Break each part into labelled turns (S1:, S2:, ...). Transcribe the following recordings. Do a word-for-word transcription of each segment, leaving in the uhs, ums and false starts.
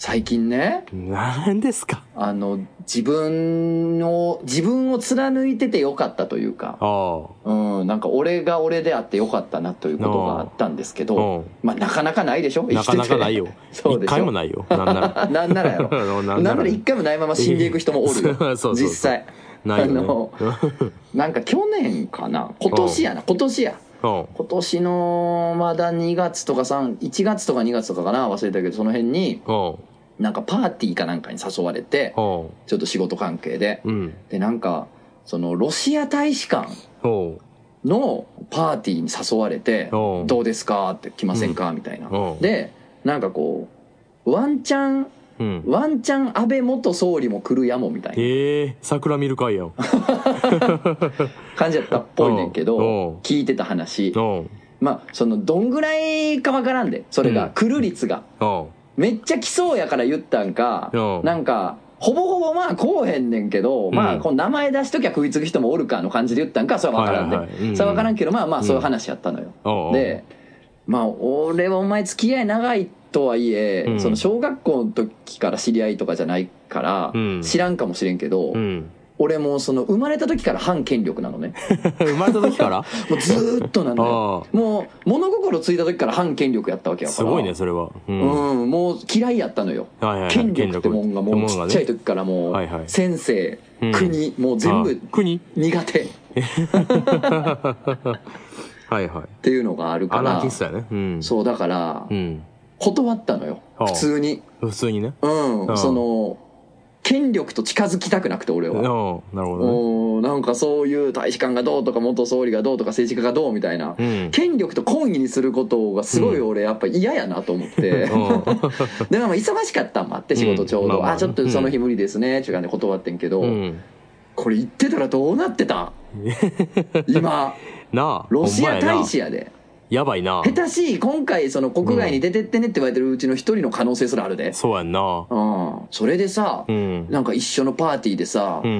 S1: 最近ね、
S2: 何ですか。
S1: あの自分を自分を貫いててよかったというか、
S2: ああ、
S1: うん、なんか俺が俺であってよかったなということがあったんですけど、まあなかなかないでしょ、
S2: なかなかないよ。
S1: そうでしょ、
S2: 一回もないよ。なんなら
S1: なんならやろなんなら一回もないまま死んでいく人もおるよ
S2: そうそうそう
S1: 実際。
S2: ないよね、
S1: あのなんか去年かな、今年やな、今年や今年のまだにがつとかさん、いちがつとかにがつとかかな、忘れたけど、その辺になんかパーティーかなんかに誘われて、ちょっと仕事関係で、うん、でなんかそのロシア大使館のパーティーに誘われて、どうですかって、来ませんかみたいな。でなんかこうワンチャンうん、ワンチャン安倍元総理も来るやもみたいな、
S2: ええー、桜見る会やん
S1: 感じやったっぽいねんけど、聞いてた話、まあそのどんぐらいかわからんで、それが、うん、来る率がめっちゃ来そうやから言ったんか、なんかほぼほぼまあこうへんねんけど、うん、まあこの名前出しときゃ食いつく人もおるかの感じで言ったんか、それは分からんで、はいはいはい、それは分からんけど、まあまあそういう話やったのよ、うん、でまあ俺はお前付き合い長いとはいえ、うん、その小学校の時から知り合いとかじゃないから、うん、知らんかもしれんけど、うん、俺もその生まれた時から反権力なのね
S2: 生まれた時から
S1: もうずーっとなのよもう物心ついた時から反権力やったわけやから、
S2: すごいねそれは、
S1: うん、うん、もう嫌いやったのよ、はいはいはい、権力ってもんがもうちっちゃい時からもう、はいはい、先生、うん、国もう全部国苦手
S2: はいはい
S1: っていうのがあるから、
S2: アナキストやね、うん、
S1: そうだから、うん、断ったのよ普通に、
S2: 普通にね、
S1: うん、その権力と近づきたくなくて俺は、
S2: なるほど
S1: ね、なんかそういう大使館がどうとか元総理がどうとか政治家がどうみたいな、うん、権力と懇意にすることがすごい俺やっぱ嫌やなと思って、うん、でも忙しかったんもあって仕事ちょうど、うんまあまあ、あちょっとその日無理ですねっていう感じで断ってんけど、うん、これ言ってたらどうなってた今
S2: なあ
S1: ロシア大使やで、
S2: やばいな、
S1: 下手しい今回その国外に出てってねって言われてるうちの一人の可能性すらあるで、
S2: そうやんな、
S1: うん、それでさ、うん、なんか一緒のパーティーでさ、うん、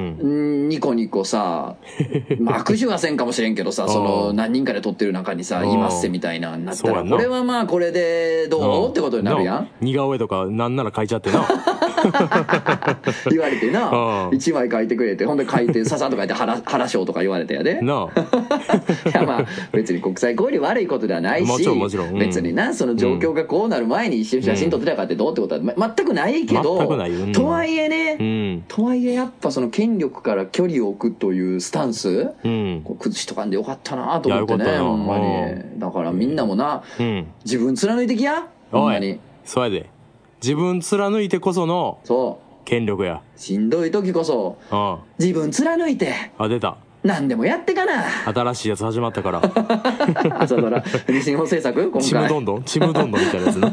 S1: ニコニコさ、まあ握手はせんかもしれんけどさその何人かで撮ってる中にさいますせみたいなになったら、これはまあこれでどうってことになるやん、
S2: 似顔絵とかなんなら書いちゃってな
S1: 言われてな、一枚書いてくれて、ほんで書いてささっと書いて原原賞とか言われてやでなあいやまあ別に国際交流悪いことではないし、もちろんもちろん、うん、別になその状況がこうなる前に一緒に写真撮ってたかってどうってことは、ま、全くないけど、全くないよ、うん、とはいえね、うん、とはいえやっぱその権力から距離を置くというスタンス、うん、こう崩しとかんでよかったなと思ってね、ほんまに。だからみんなもな、うん、自分貫いてきや、ほんまに。
S2: そうやで、自分貫いてこその権力や。
S1: しんどい時こそ自分貫いて、
S2: あ出た、
S1: 何でもやってかな。
S2: 新しいやつ始まったから
S1: 朝ドラ西日本制作今回
S2: ちむどんどんちむどんどんみたいなやつな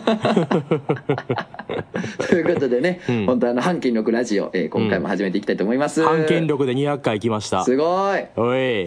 S1: ということでね、うん、本当あの反権力ラジオ、えー、今回も始めていきたいと思います、うん、
S2: 反権力でにひゃっかい来ました。
S1: すごい。
S2: おい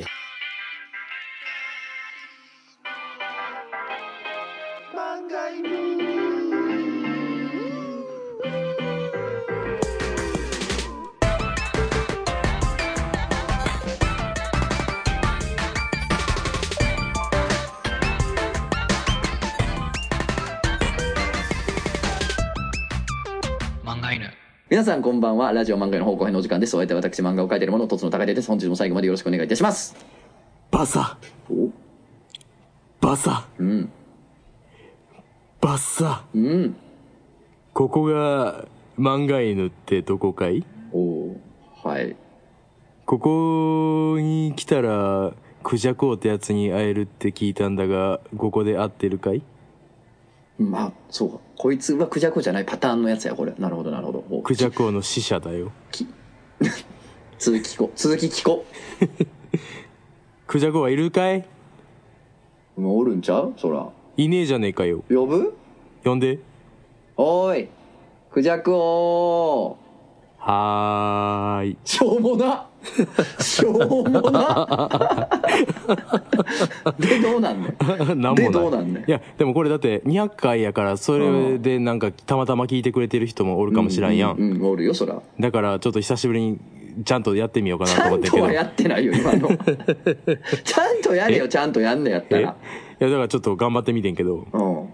S1: 皆さんこんばんは。ラジオ漫画の方向編のお時間です。お相手は私漫画を描いている者とつの高手です。本日も最後までよろしくお願いいたします。
S2: バサおバサうんバサうんここが漫画犬ってどこかい？
S1: おはい。
S2: ここに来たらクジャコウってやつに会えるって聞いたんだが、ここで会ってるかい？
S1: まあそうか、こいつはクジャコじゃないパターンのやつやこれ。なるほどなるほど。
S2: クジャコの使者だよ。
S1: 続き聞こ続き聞こ
S2: クジャコはいるかい？
S1: もうおるんちゃう？そら
S2: いねえじゃねえかよ。
S1: 呼ぶ？
S2: 呼んで。
S1: おーいクジャコー。
S2: はーい。
S1: しょうもなしょうもなでどうなんねんなんもないでどうなんねん。
S2: いやでもこれだってにひゃっかいやから、それでなんかたまたま聞いてくれてる人もおるかもしらんやん、
S1: うんうんうん、おるよそら。
S2: だからちょっと久しぶりにちゃんとやってみようかなと思ってけど。
S1: ちゃんとはやってないよ今のちゃんとやれよ、ちゃんとやんのやったら。い
S2: やだからちょっと頑張ってみてんけど、うん、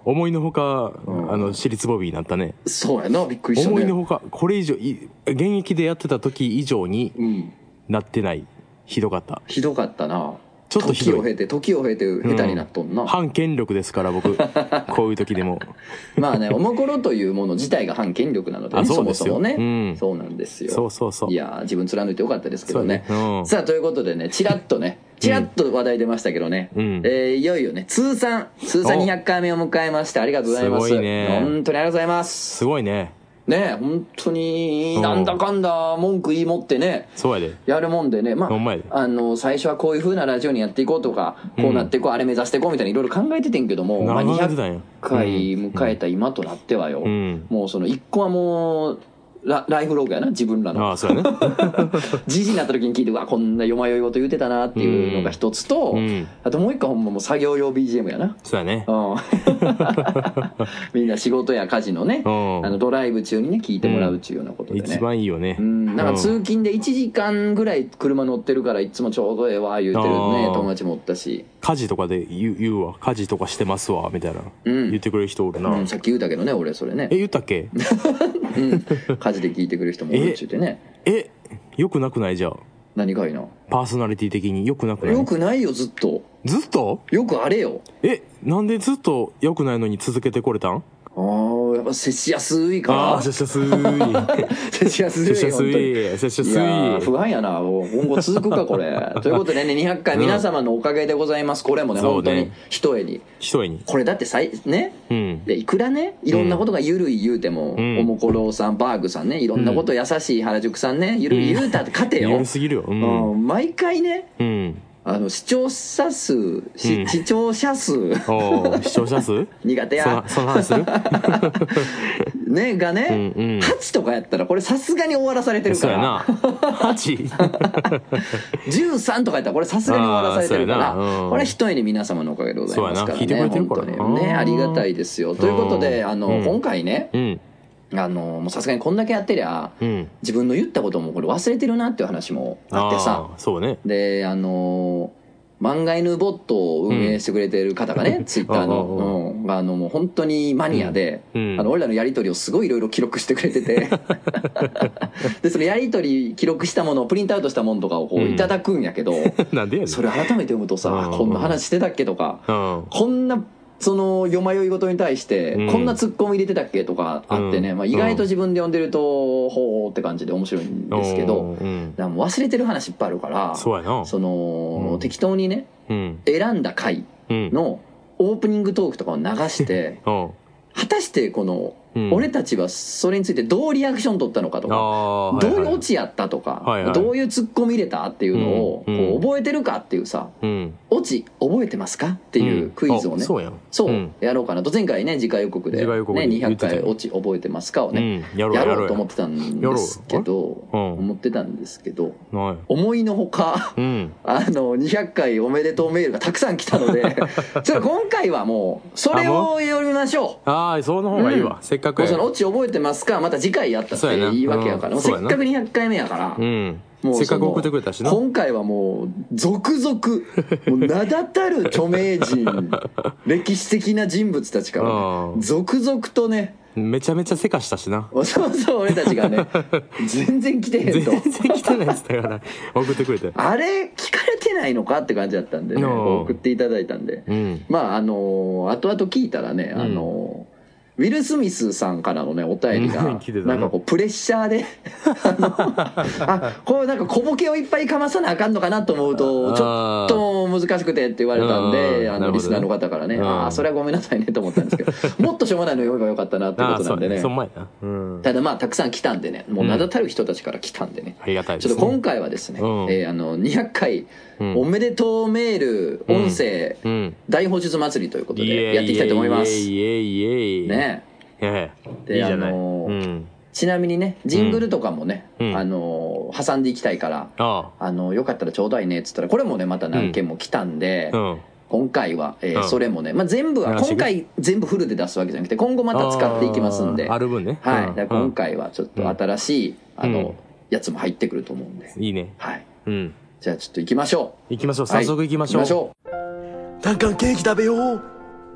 S2: 思いのほか、うん、あの私立ボビーになったね。
S1: そうやな、びっくりしたね。
S2: 思いのほかこれ以上現役でやってた時以上になってない、うん、ひどかった。
S1: ひどかったな。
S2: ちょっとひどい。
S1: 時を経て時を経て下手になっとんな、
S2: うん、反権力ですから僕こういう時でも
S1: まあね、おもころというもの自体が反権力なのでね、そもそもね、うん、そうなんですよ。
S2: そうそうそう。
S1: いや自分貫いてよかったですけどね、
S2: ね、うん、
S1: さあということでね、チラッとねチラッと話題出ましたけどね、うん、えー、いよいよね通算通算にひゃっかいめを迎えまして、ありがとうございます。
S2: すごいね、
S1: 本当にありがとうございます。
S2: すごいね。
S1: ね、本当になんだかんだ文句言い持ってね、
S2: そうやで
S1: やるもんでね、まああの最初はこういう風なラジオにやっていこうとか、こうなっていこう、うん、あれ目指していこうみたいないろいろ考えててんけども、まあ、にひゃっかい迎えた今となってはよ、うん、もうそのいっこはもうラ, ライフログやな、自分らの。
S2: ああ、そうやね。
S1: じじになった時に聞いて、うわこんなよまよい事言うてたなっていうのが一つと、うん、あともう一個ほんまもう作業用 ビージーエム やな。
S2: そうやね。うん、
S1: みんな仕事や家事のね、うん、あのドライブ中にね聞いてもらうっていうようなことでね、
S2: 一番いいよね。
S1: うん、なんか通勤でいちじかんぐらい車乗ってるからいつもちょうどええわ言うてるね友達もおったし、
S2: 家事とかで言う、言うわ、家事とかしてますわみたいな、うん、言ってくれる人おるな、
S1: うん、さっき言うたけどね俺それね。
S2: え、言ったっけ？
S1: うん、家事で聞いてくれる人もおるっちゅうてね。
S2: え、え、よくなくない？じゃあ
S1: 何がいいな、
S2: パーソナリティ的によくなくない？
S1: よくないよ、ずっと
S2: ずっと
S1: よくあれよ。
S2: え、なんでずっとよくないのに続けてこれたん？
S1: ああ、やっぱ接しやすいから。あ
S2: あ、接しやすい。
S1: 接しやすい。
S2: 接しやすい。接しやすい。い
S1: や不安やな。今後続くか、これ。ということでね、にひゃっかい皆様のおかげでございます。これもね、本当に、ひとえに。
S2: ひとえに。
S1: これだってさい、ね、うん、で、いくらね、いろんなことがゆるい言うても、うん、おもころさん、バーグさんね、いろんなこと優しい原宿さんね、ゆるい言うたって勝てよ。
S2: ゆるすぎるよ。
S1: うん。うん、毎回ね、うん。あの視聴者数、うん、視聴者数
S2: お視聴者数
S1: 苦手や
S2: その話する
S1: ねがね、うんうん、はちとかやったらこれさすがに終わらされてるから。そうや
S2: な はち?
S1: じゅうさんとかやったらこれさすがに終わらされてるから、うん、これはひとえに皆様のおかげでございますからね。
S2: そうやな、聞いてくれてるから
S1: 本当にね、ありがたいですよ。ということであの、うん、今回ね、うんあのもうさすがにこんだけやってりゃ、うん、自分の言ったこともこれ忘れてるなっていう話もあってさ。
S2: そうね。
S1: であの漫画犬ボットを運営してくれてる方がね、うん、ツイッターの、うん、あのもう本当にマニアで、うん、あの俺らのやり取りをすごいいろいろ記録してくれててでそのやり取り記録したものをプリントアウトしたものとかをこういただくんやけど、
S2: なんでやねん
S1: それ改めて読むとさ、こんな話してたっけとか、こんなそのよまよいごとに対してこんなツッコミ入れてたっけとかあってね、うんまあ、意外と自分で読んでるとほーって感じで面白いんですけど、うん、だからもう忘れてる話いっぱいあるから、
S2: そうやな、
S1: その、うん、適当にね、うん、選んだ回のオープニングトークとかを流して、うん、果たしてこのうん、俺たちはそれについてどうリアクション取ったのかとか、どういうオチやったとか、はいはい、どういうツッコミ入れたっていうのをこう覚えてるかっていうさ、うん、オチ覚えてますかっていうクイズをね、うん、そうやそう、うん、やろうかなと。前回ね次回予告で、ね、にひゃっかいオチ覚えてますかをね、うん、やろうやろうと思ってたんですけど、思ってたんですけど、思いのほか、うん、あのにひゃっかいおめでとうメールがたくさん来たのでちょっと今回はもうそれを読みましょう。
S2: ああ、その方がいいわ、せっかくや。
S1: そのオチ覚えてますか、また次回やったっていいわけやから、もうせっかくにひゃっかいめやから、うん、
S2: もうせっかく送ってくれたしな。
S1: 今回はもう続々もう名だたる著名人歴史的な人物たちから、ね、続々とね、
S2: めちゃめちゃせかしたしな。
S1: そうそう、俺たちがね全然来てへんと、
S2: 全然来てないやつだから送ってくれて、
S1: あれ聞かれてないのかって感じだったんでね、送っていただいたんで、うん、まああの後々聞いたらね、あの、うんウィル・スミスさんからのねお便りがなんかこうプレッシャーであこうなんか小ボケをいっぱいかまさなあかんのかなと思うとちょっと難しくてって言われたんで、あのリスナーの方からね、ああそれはごめんなさいねと思ったんですけどもっとしょうもないの読めばよかったなってことなんでね。ただまあたくさん来たんでね、もう名だたる人たちから来たんでね、
S2: ありがたいですね。
S1: ちょっと今回はですね、えあのにひゃっかいおめでとうメール音声大放出祭りということでやっていきたいと思います。ね。
S2: ええ、いいじゃない。あのーうん、
S1: ちなみにねジングルとかもね、うん、あのー、挟んでいきたいから、うん、あのー、よかったらちょうだいねっつったらこれもねまた何件も来たんで、うん、今回は、えーうん、それもね、まあ、全部は今回全部フルで出すわけじゃなくて今後また使っていきますんで、
S2: ある分ね、
S1: はい、だから今回はちょっと新しい、あのやつも入ってくると思うんで、
S2: いいね、
S1: はい、うん、じゃあちょっと行きましょう
S2: 行きましょう早速行きましょう、
S1: はい、行きましょう。
S3: タンカンケーキ食べよう。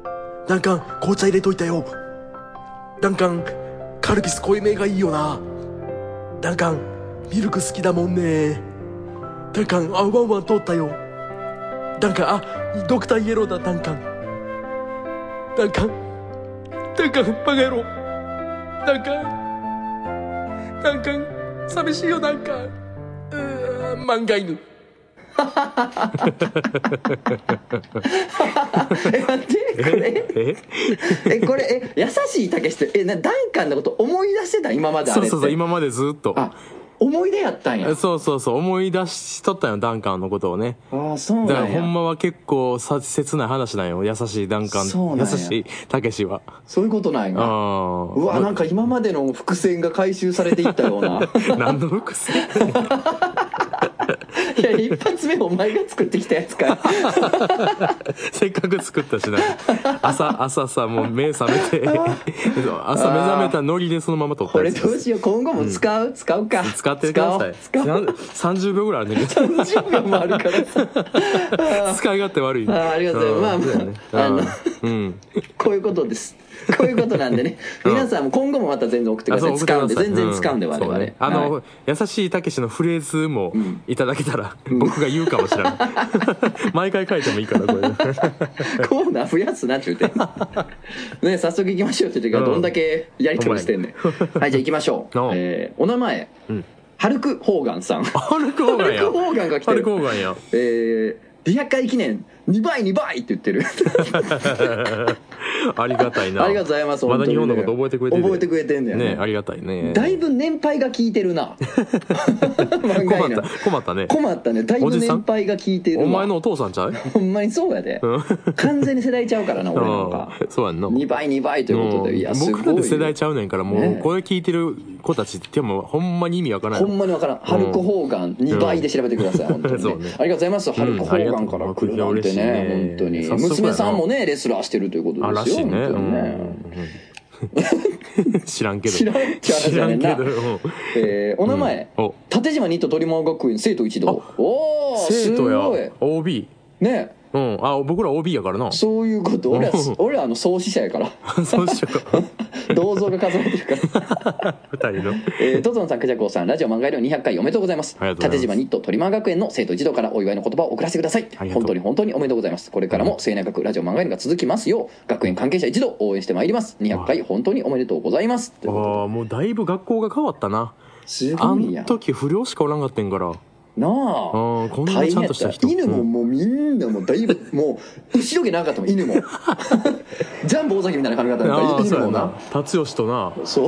S2: ダンカン紅茶入れといたよ。ダンカンカルピス濃いめがいいよな。ダンカンミルク好きだもんね。ダンカンあワンワン通ったよ。ダンカンあドクターイエローだ。ダンカンダンカンダンカンバカ野郎。ダンカンダンカン寂しいよ。ダンカンうー漫画犬。え
S1: 待ってこれええこれえ優しいたけしってえなダンカンのこと思い出してた今まであれって。
S2: そうそうそう今までずっと
S1: あ思い出やったんや。
S2: そうそうそう思い出しとったよダンカンのことをね。
S1: ああそうなんや。
S2: だからほんまは結構さ切ない話なんよ優しいダンカン優しいたけしは。
S1: そういうことなんや。
S2: あ
S1: うわなんか今までの伏線が回収されていったような。
S2: 何の伏線
S1: いや一発目お前が作ってきたやつか。
S2: せっかく作ったしな。朝朝さもう目覚めて朝目覚めたノリでそのまま撮った
S1: こ
S2: やつ。
S1: れどうしよう今後も使う、うん、使うか
S2: 使ってください。
S1: 使おう
S2: さんじゅうびょうぐらいあるねんけど
S1: さんじゅうびょうもあるからさ
S2: 使い勝手悪い。
S1: あありがとうございます。まあまああの、うん、こういうことです。こういうことなんでね皆さんも今後もまた全然送ってください。使うんで全然使うんで我々、うんね、
S2: あの、
S1: はい、
S2: 優しいたけしのフレーズもいただけたら、うん、僕が言うかもしれない毎回書いてもいいからこれコ
S1: ーナー増やすなって言ってね早速行きましょうって言ってからどんだけやり取りしてんねん、うん、はいじゃあ行きましょう、えー、お名前、うんハルク・ホーガンさん。
S2: ハルク・ホーガンや。
S1: ハルク・ホーガンが来てる。
S2: ハルク・ホーガンや。
S1: えー、にひゃっかい記念にばいにばいって言ってる
S2: ありがたいな。
S1: ありがとうございます。
S2: まだ日本のこと覚えてくれてる。
S1: 覚えてくれてんだよ ね,
S2: ねありがたいね。
S1: だいぶ年配が聞いてるな
S2: 困った困ったね
S1: 困ったね。だいぶ年配が聞いてるわ。
S2: お前のお父さんちゃう
S1: ほんまにそうやで完全に世代ちゃうからな俺なんか
S2: そうやんな。
S1: にばいにばいということでいやすごい
S2: 僕らで世代ちゃうねんからもうこれ聞いてる子たちってもほんまに意味わからない。
S1: ほんまにわからん。ハルク・ホーガンにばいで調べてください本当にね。ありがとうございます。ハルク・ホーガンから来るなんてね本当に。娘さんもねレスラーしてるということですよ。
S2: らしいね。知らんけど知らん
S1: って話やねんな。えー、お名前、うん、縦島ニット鳥間学園生徒一同。おお
S2: 生徒や オービー
S1: ね。
S2: うん、あ僕ら オービー やからな。
S1: そういうこと。俺は俺はあの創始者やから
S2: 創始者か
S1: 銅像が数えてるから
S2: ふたりの
S1: えー、トゾンさんクジャコウさんラジオ漫画医療にひゃっかいおめでとうございます。縦島ニット鳥間学園の生徒一同からお祝いの言葉を送らせてください。本当に本当におめでとうございます。これからも末永くラジオ漫画医療が続きますよう学園関係者一同応援してまいります。にひゃっかい本当におめでとうございます。
S2: ああもうだいぶ学校が変わったな。
S1: すごいやん。
S2: あの時不良しかおらんかったんから
S1: なあ、
S2: こんなちゃんとした人。
S1: 犬ももうみんなもうだいぶもう後ろ毛なかったもん犬もジャンボ尾崎みたいな髪型だった犬もな。
S2: 辰吉とな
S1: そう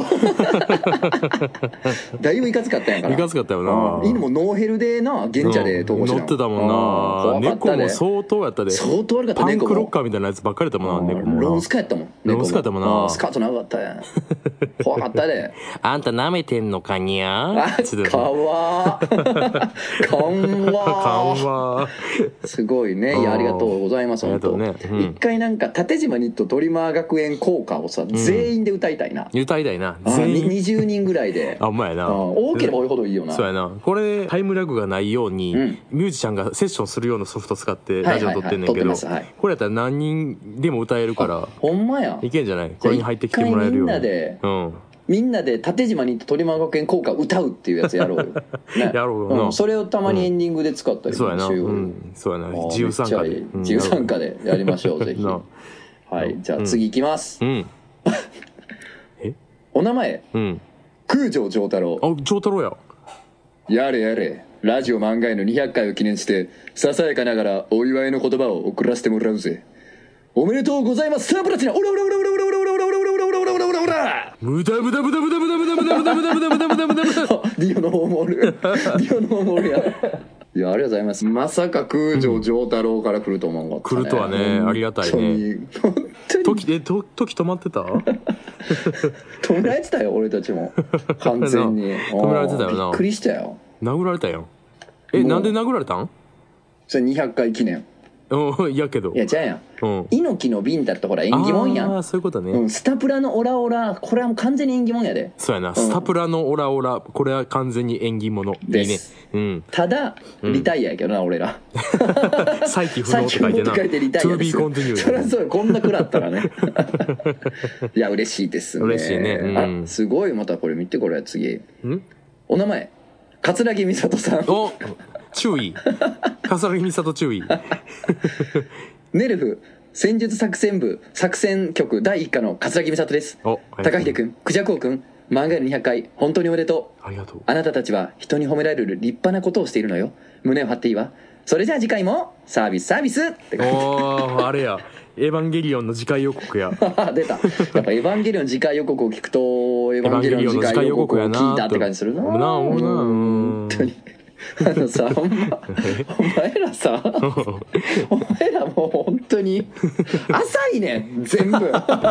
S1: だいぶいかつかったんやから。
S2: いかつかったよな。
S1: 犬もノーヘルでな現茶で投稿して
S2: 乗ってたもんな。猫も相当やったで。
S1: 相当悪かった。
S2: パンクロッカーみたいなやつばっかりだもんな。猫も
S1: ロンスカやったもん。
S2: ロンスカやったもんな。
S1: スカート長かったやん怖かったで。
S2: あんた舐めてんのかにゃ
S1: ーかわーかんわ
S2: かんわ
S1: すごいね。いやありがとうございます本当ね。一回なんか縦島ニット鳥間学園校歌をさ全員で歌いたいな。
S2: 歌いたいな。
S1: 全員にじゅうにんぐらいで。
S2: あほんまやな。
S1: 多ければ多いほどいいよな。
S2: そうやな。これタイムラグがないようにミュージシャンがセッションするようなソフト使ってラジオ撮ってんねんけどこれやったら何人でも歌えるから
S1: ほんまや
S2: いけんじゃない。これに入ってきてもらえるように。
S1: みんなでみんなで縦島ニット鳥間学園校歌歌うっていうやつやろうよ、ね、
S2: やろうよな、
S1: うん、それをたまにエンディングで使ったり
S2: そうやな、うん、そうやな自由参加で
S1: 自由参加でやりましょうぜひはいじゃあ次いきます、うん、えお名前、うん、空城城太郎。
S2: あ城太郎や
S1: やれやれラジオ漫画へのにひゃっかいを記念してささやかながらお祝いの言葉を送らせてもらうぜ。おめでとうございますサープラチナオラオラオラオラオラオラオラオラオラオラオラオラオラオラオラ
S2: 無駄無駄無駄無駄無駄無駄無駄無駄無駄無駄無駄無駄無駄無駄
S1: ディオのホーモールディオのホーモールやいやありがとうございます。まさか空城城太郎から来ると思わなかったね。
S2: 来るとはねありがたいね。本当に時えと時止まってた
S1: 止められてたよ俺たちも完全に
S2: 止められてたよな。
S1: びっくりしたよ。
S2: 殴られたよ。えなんで殴られたん。
S1: それにひゃっかい記念
S3: うん、いやけど。
S1: いや、じゃあやん。
S3: うん。
S1: 猪木の瓶だってほら縁起物やん。
S3: ああ、そういうことね。
S1: うん、スタプラのオラオラ、これはもう完全に縁起物やで。
S3: そうやな、
S1: うん、
S3: スタプラのオラオラ、これは完全に縁起物。
S1: です。
S3: いいね。うん。
S1: ただ、リタイアやけどな、うん、俺ら。
S3: 再起不能って書いてな。
S1: 再起不能って書いてリタイアです。
S3: To be continued。
S1: そりゃそうよ、こんな食らったらね。いや、嬉しいですね。
S3: 嬉しいね。う
S1: ん、あ、すごい、またこれ見て、これ次。
S3: ん
S1: お名前、桂木美里さん。
S3: お注意。桂木美里注意。
S1: ネルフ戦術作戦部作戦局だいいっ課の桂木美里です。高秀君、クジャコウ君、漫画へのにひゃっかい本当におめでとう。
S3: ありがとう。
S1: あなたたちは人に褒められる立派なことをしているのよ。胸を張っていいわ。それじゃあ次回もサービスサービスって。
S3: おー、あれや、エヴァンゲリオンの次回予告や。
S1: 出た。やっぱエヴァンゲリオンの次回予告を聞くとエヴァンゲリオンの次回予告を聞いたって感じするな。
S3: なあ、もうな、本当に。
S1: あのさ、ほんまお前らさお前らもう本当に浅いねん全部。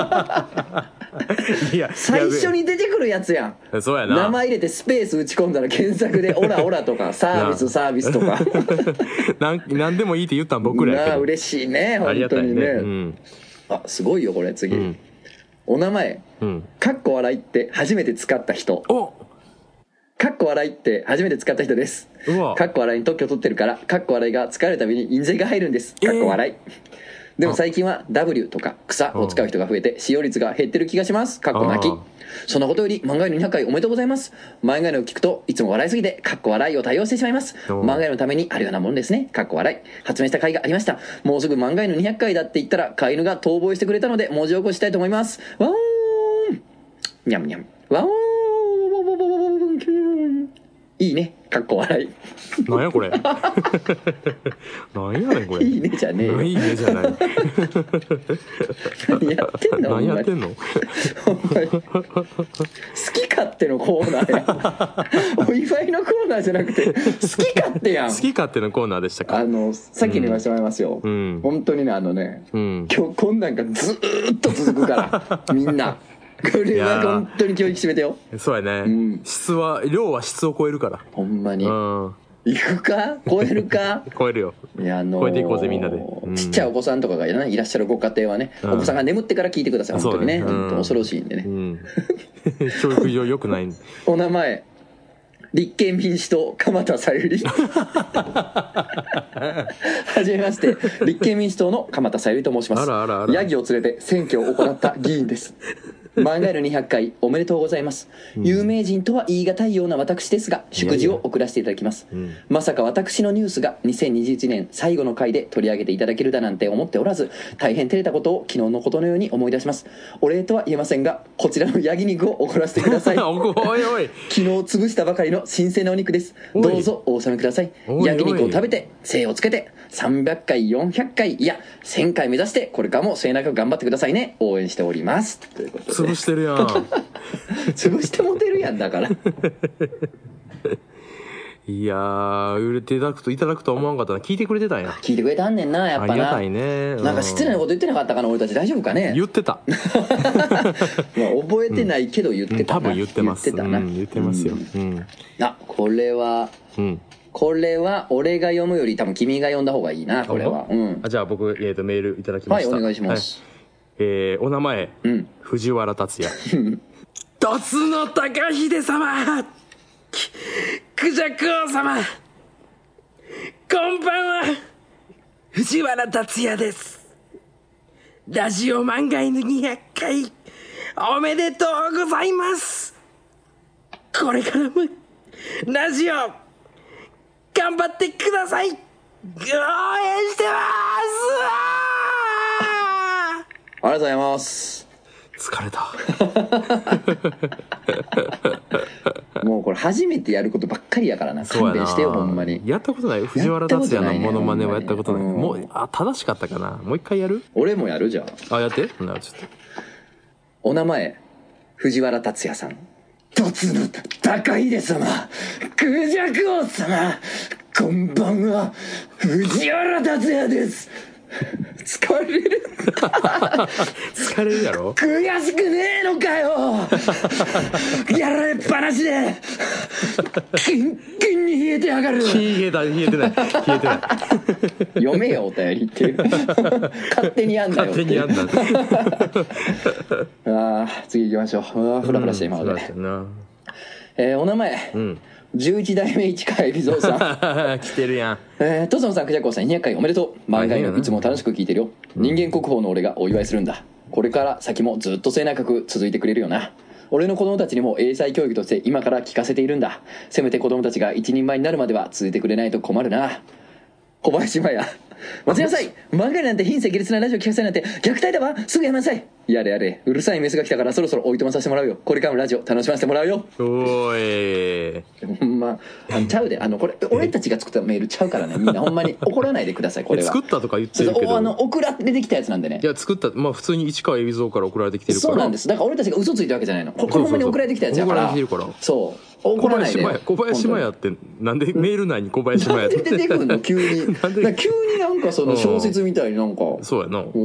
S1: いや、最初に出てくるやつやん。
S3: そうやな。
S1: 名前入れてスペース打ち込んだら検索でオラオラとかサービスサービスとか
S3: なん何でもいいって言ったん僕らやけど。
S1: 嬉しいね本当にね。
S3: あ、うん、
S1: あ、すごいよこれ次、うん、お名前、
S3: うん、
S1: かっこ笑いって初めて使った人。
S3: お
S1: かっこ笑いって初めて使った人です。かっこ笑いに特許取ってるから、かっこ笑いが使えるたびに印税が入るんです。かっこ笑い、えー、でも最近は W とか草を使う人が増えて使用率が減ってる気がします。かっこ泣き。そんなことより漫画へのにひゃっかいおめでとうございます。漫画へのを聞くといつも笑いすぎてかっこ笑いを対応してしまいます。漫画へのためにあるようなもんですね。かっこ笑い。発明した回がありました。もうすぐ漫画へのにひゃっかいだって言ったら飼い犬が遠吠えしてくれたので文字起こししたいと思います。わーんにゃんにゃんわーんいいね、かっこ笑い。
S3: なんやこれ。なんやねんこれ。
S1: いいねじゃねえよ。
S3: いいねじゃない。
S1: 何やってんの。
S3: 何やってんの。
S1: お前好き勝手のコーナーや。お祝いのコーナーじゃなくて好き勝手やん。
S3: 好き勝手のコーナーでしたか。
S1: あの先に言わせてもらいますよ、うん、本当にね、あのね、うん、今日こんなんがずーっと続くからみんなこれは本当に教育締めてよ。
S3: そうやね、うん、質は量は質を超えるから。
S1: ほんまに、うん、いくか超えるか。
S3: 超えるよ。
S1: いや、あのー、
S3: 超えていこうぜみんなで、うん、
S1: ちっちゃいお子さんとかがいらっしゃるご家庭はね、うん、お子さんが眠ってから聞いてください。本当にね、本当恐ろしいんでね、うん、
S3: 教育上良くない。
S1: お名前立憲民主党鎌田さゆり。はじめまして、立憲民主党の鎌田さゆりと申します。
S3: あらあらあら。
S1: ヤギを連れて選挙を行った議員です。漫画へのにひゃっかいおめでとうございます、うん、有名人とは言い難いような私ですが祝辞を送らせていただきます。いやいや、うん、まさか私のニュースがにせんにじゅういちねん最後の回で取り上げていただけるだなんて思っておらず、大変照れたことを昨日のことのように思い出します。お礼とは言えませんが、こちらのヤギ肉を送らせてください。
S3: おいおい、
S1: 昨日潰したばかりの新鮮なお肉です。どうぞお納めください。おいおい、ヤギ肉を食べて精をつけてさんびゃっかいよんひゃっかいいやせんかい目指してこれからも末永く頑張ってくださいね。応援しております、ということで。
S3: 潰してるやん。
S1: 潰してもてるやんだから。
S3: いやー、売れていただくといただくとは思わんかったな。聞いてくれてたんや。
S1: 聞いてくれたんねんな、やっぱな。
S3: ありがたいね、うん、
S1: なんか失礼なこと言ってなかったかな俺たち。大丈夫かね。
S3: 言ってた。まあ
S1: 覚えてないけど言ってたな、
S3: うん、多分言ってます。
S1: 言ってたな、
S3: うん、言ってますよ、うん、
S1: あ、これは、うん、これは俺が読むより多分君が読んだ方がいいな、これは。うん、
S3: あ、じゃあ僕、えー、とメールいただきました。
S1: はい、お願いします、
S3: はい、えー、お名前、うん、藤原竜也。凸の高秀様、クジャク王様、こんばんは、藤原竜也です。ラジオ漫画犬にひゃっかいおめでとうございます。これからもラジオ頑張ってください。応援してます。
S1: ありがとうございます。
S3: 疲れた。
S1: もうこれ初めてやることばっかりやからな。勘弁してよ、ほんまに。
S3: やったことない。藤原竜也のモノマネはやったことない。もう、あ、正しかったかな。もう一回やる？
S1: 俺もやるじゃん。
S3: あ、やって。な、ちょっと。
S1: お名前藤原竜也さん。凸の高秀様、クジャク王様、こんばんは、藤原竜也です。 疲れる
S3: 疲れるやろ。
S1: 悔しくねえのかよやられっぱなしでキンキンに冷えてやがる。
S3: 冷えた冷えてない冷えてない
S1: 読めよお便りっていう勝手にやんだよっていう
S3: 勝手にやんだ
S1: あ次行きましょう。うわフラフラして今まで、
S3: うん
S1: えー、お名前、うん、じゅういち代目市川海老蔵さん
S3: 来てるやん。
S1: えー、トソンさん、クジャコウさんにひゃっかいおめでとう。漫画のいつも楽しく聞いてるよ、うん、人間国宝の俺がお祝いするんだ。これから先もずっと末永く続いてくれるよな。俺の子供たちにも英才教育として今から聞かせているんだ。せめて子供たちが一人前になるまでは続いてくれないと困るな。小林麻也待ちなさい。漫画なんて貧性下劣なラジオ聞かせないなんて虐待だわ。すぐやめなさい。やれやれ、うるさいメスが来たからそろそろおいとまさせてもらうよ。これからもラジオ楽しませてもらうよ。
S3: おーい
S1: ほんまあちゃうで、あのこれ俺たちが作ったメールちゃうからね。みんなほんまに怒らないでください。これは
S3: 作ったとか言ってるけど、
S1: あの送られてきたやつなんでね。
S3: いや作った、まあ普通に市川海老蔵から送られてきてるから。
S1: そうなんです。だから俺たちが嘘ついたわけじゃないの。これほんまに送られてきたやつやから。
S3: 送られてきてるから。
S1: そう怒らないで。
S3: 小林麻也ってなんでメール内に小林麻也って
S1: なんで出てくるの急になんで急になんかその小説みたいになんか
S3: そうやな、
S1: うん、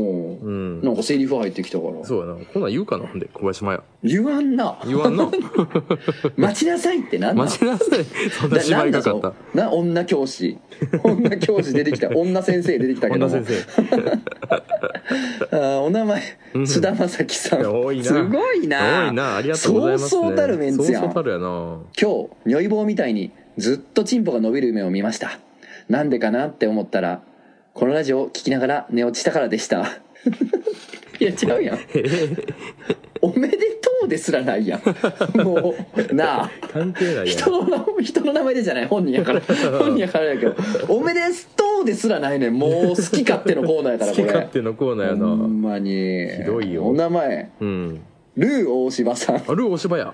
S1: なんかセリフ入ってきたから。
S3: そうやな。こんなん言うかな。ほんで小林麻也
S1: 言わんな
S3: 言わんな
S1: 待ちなさいってなんなの。
S3: 待ちなさい。そんな芝居かかった
S1: な。女教師女教師出てきた。女先生出てきたけども
S3: 女先生
S1: あお名前須田将暉さん、
S3: 多いな。
S1: すごいな。
S3: 多いな。ありがとうございます、ね、
S1: そうそうたるメンツやん。
S3: そうそうたるやな。
S1: 今日如意棒みたいにずっとチンポが伸びる夢を見ました。なんでかなって思ったらこのラジオを聞きながら寝落ちしたからでしたいや違うやんおめでとうですらないやんもうなあ
S3: 関係ないやん。
S1: 人の人の名前でじゃない、本人やから本人やからやけどおめでとうですらないねん。もう好き勝手のコーナーやからこれ。
S3: 好き勝手のコーナーやな。
S1: ほんまに
S3: ひどいよ。
S1: お名前、うん、ルー大柴さん。あ
S3: ルー大柴や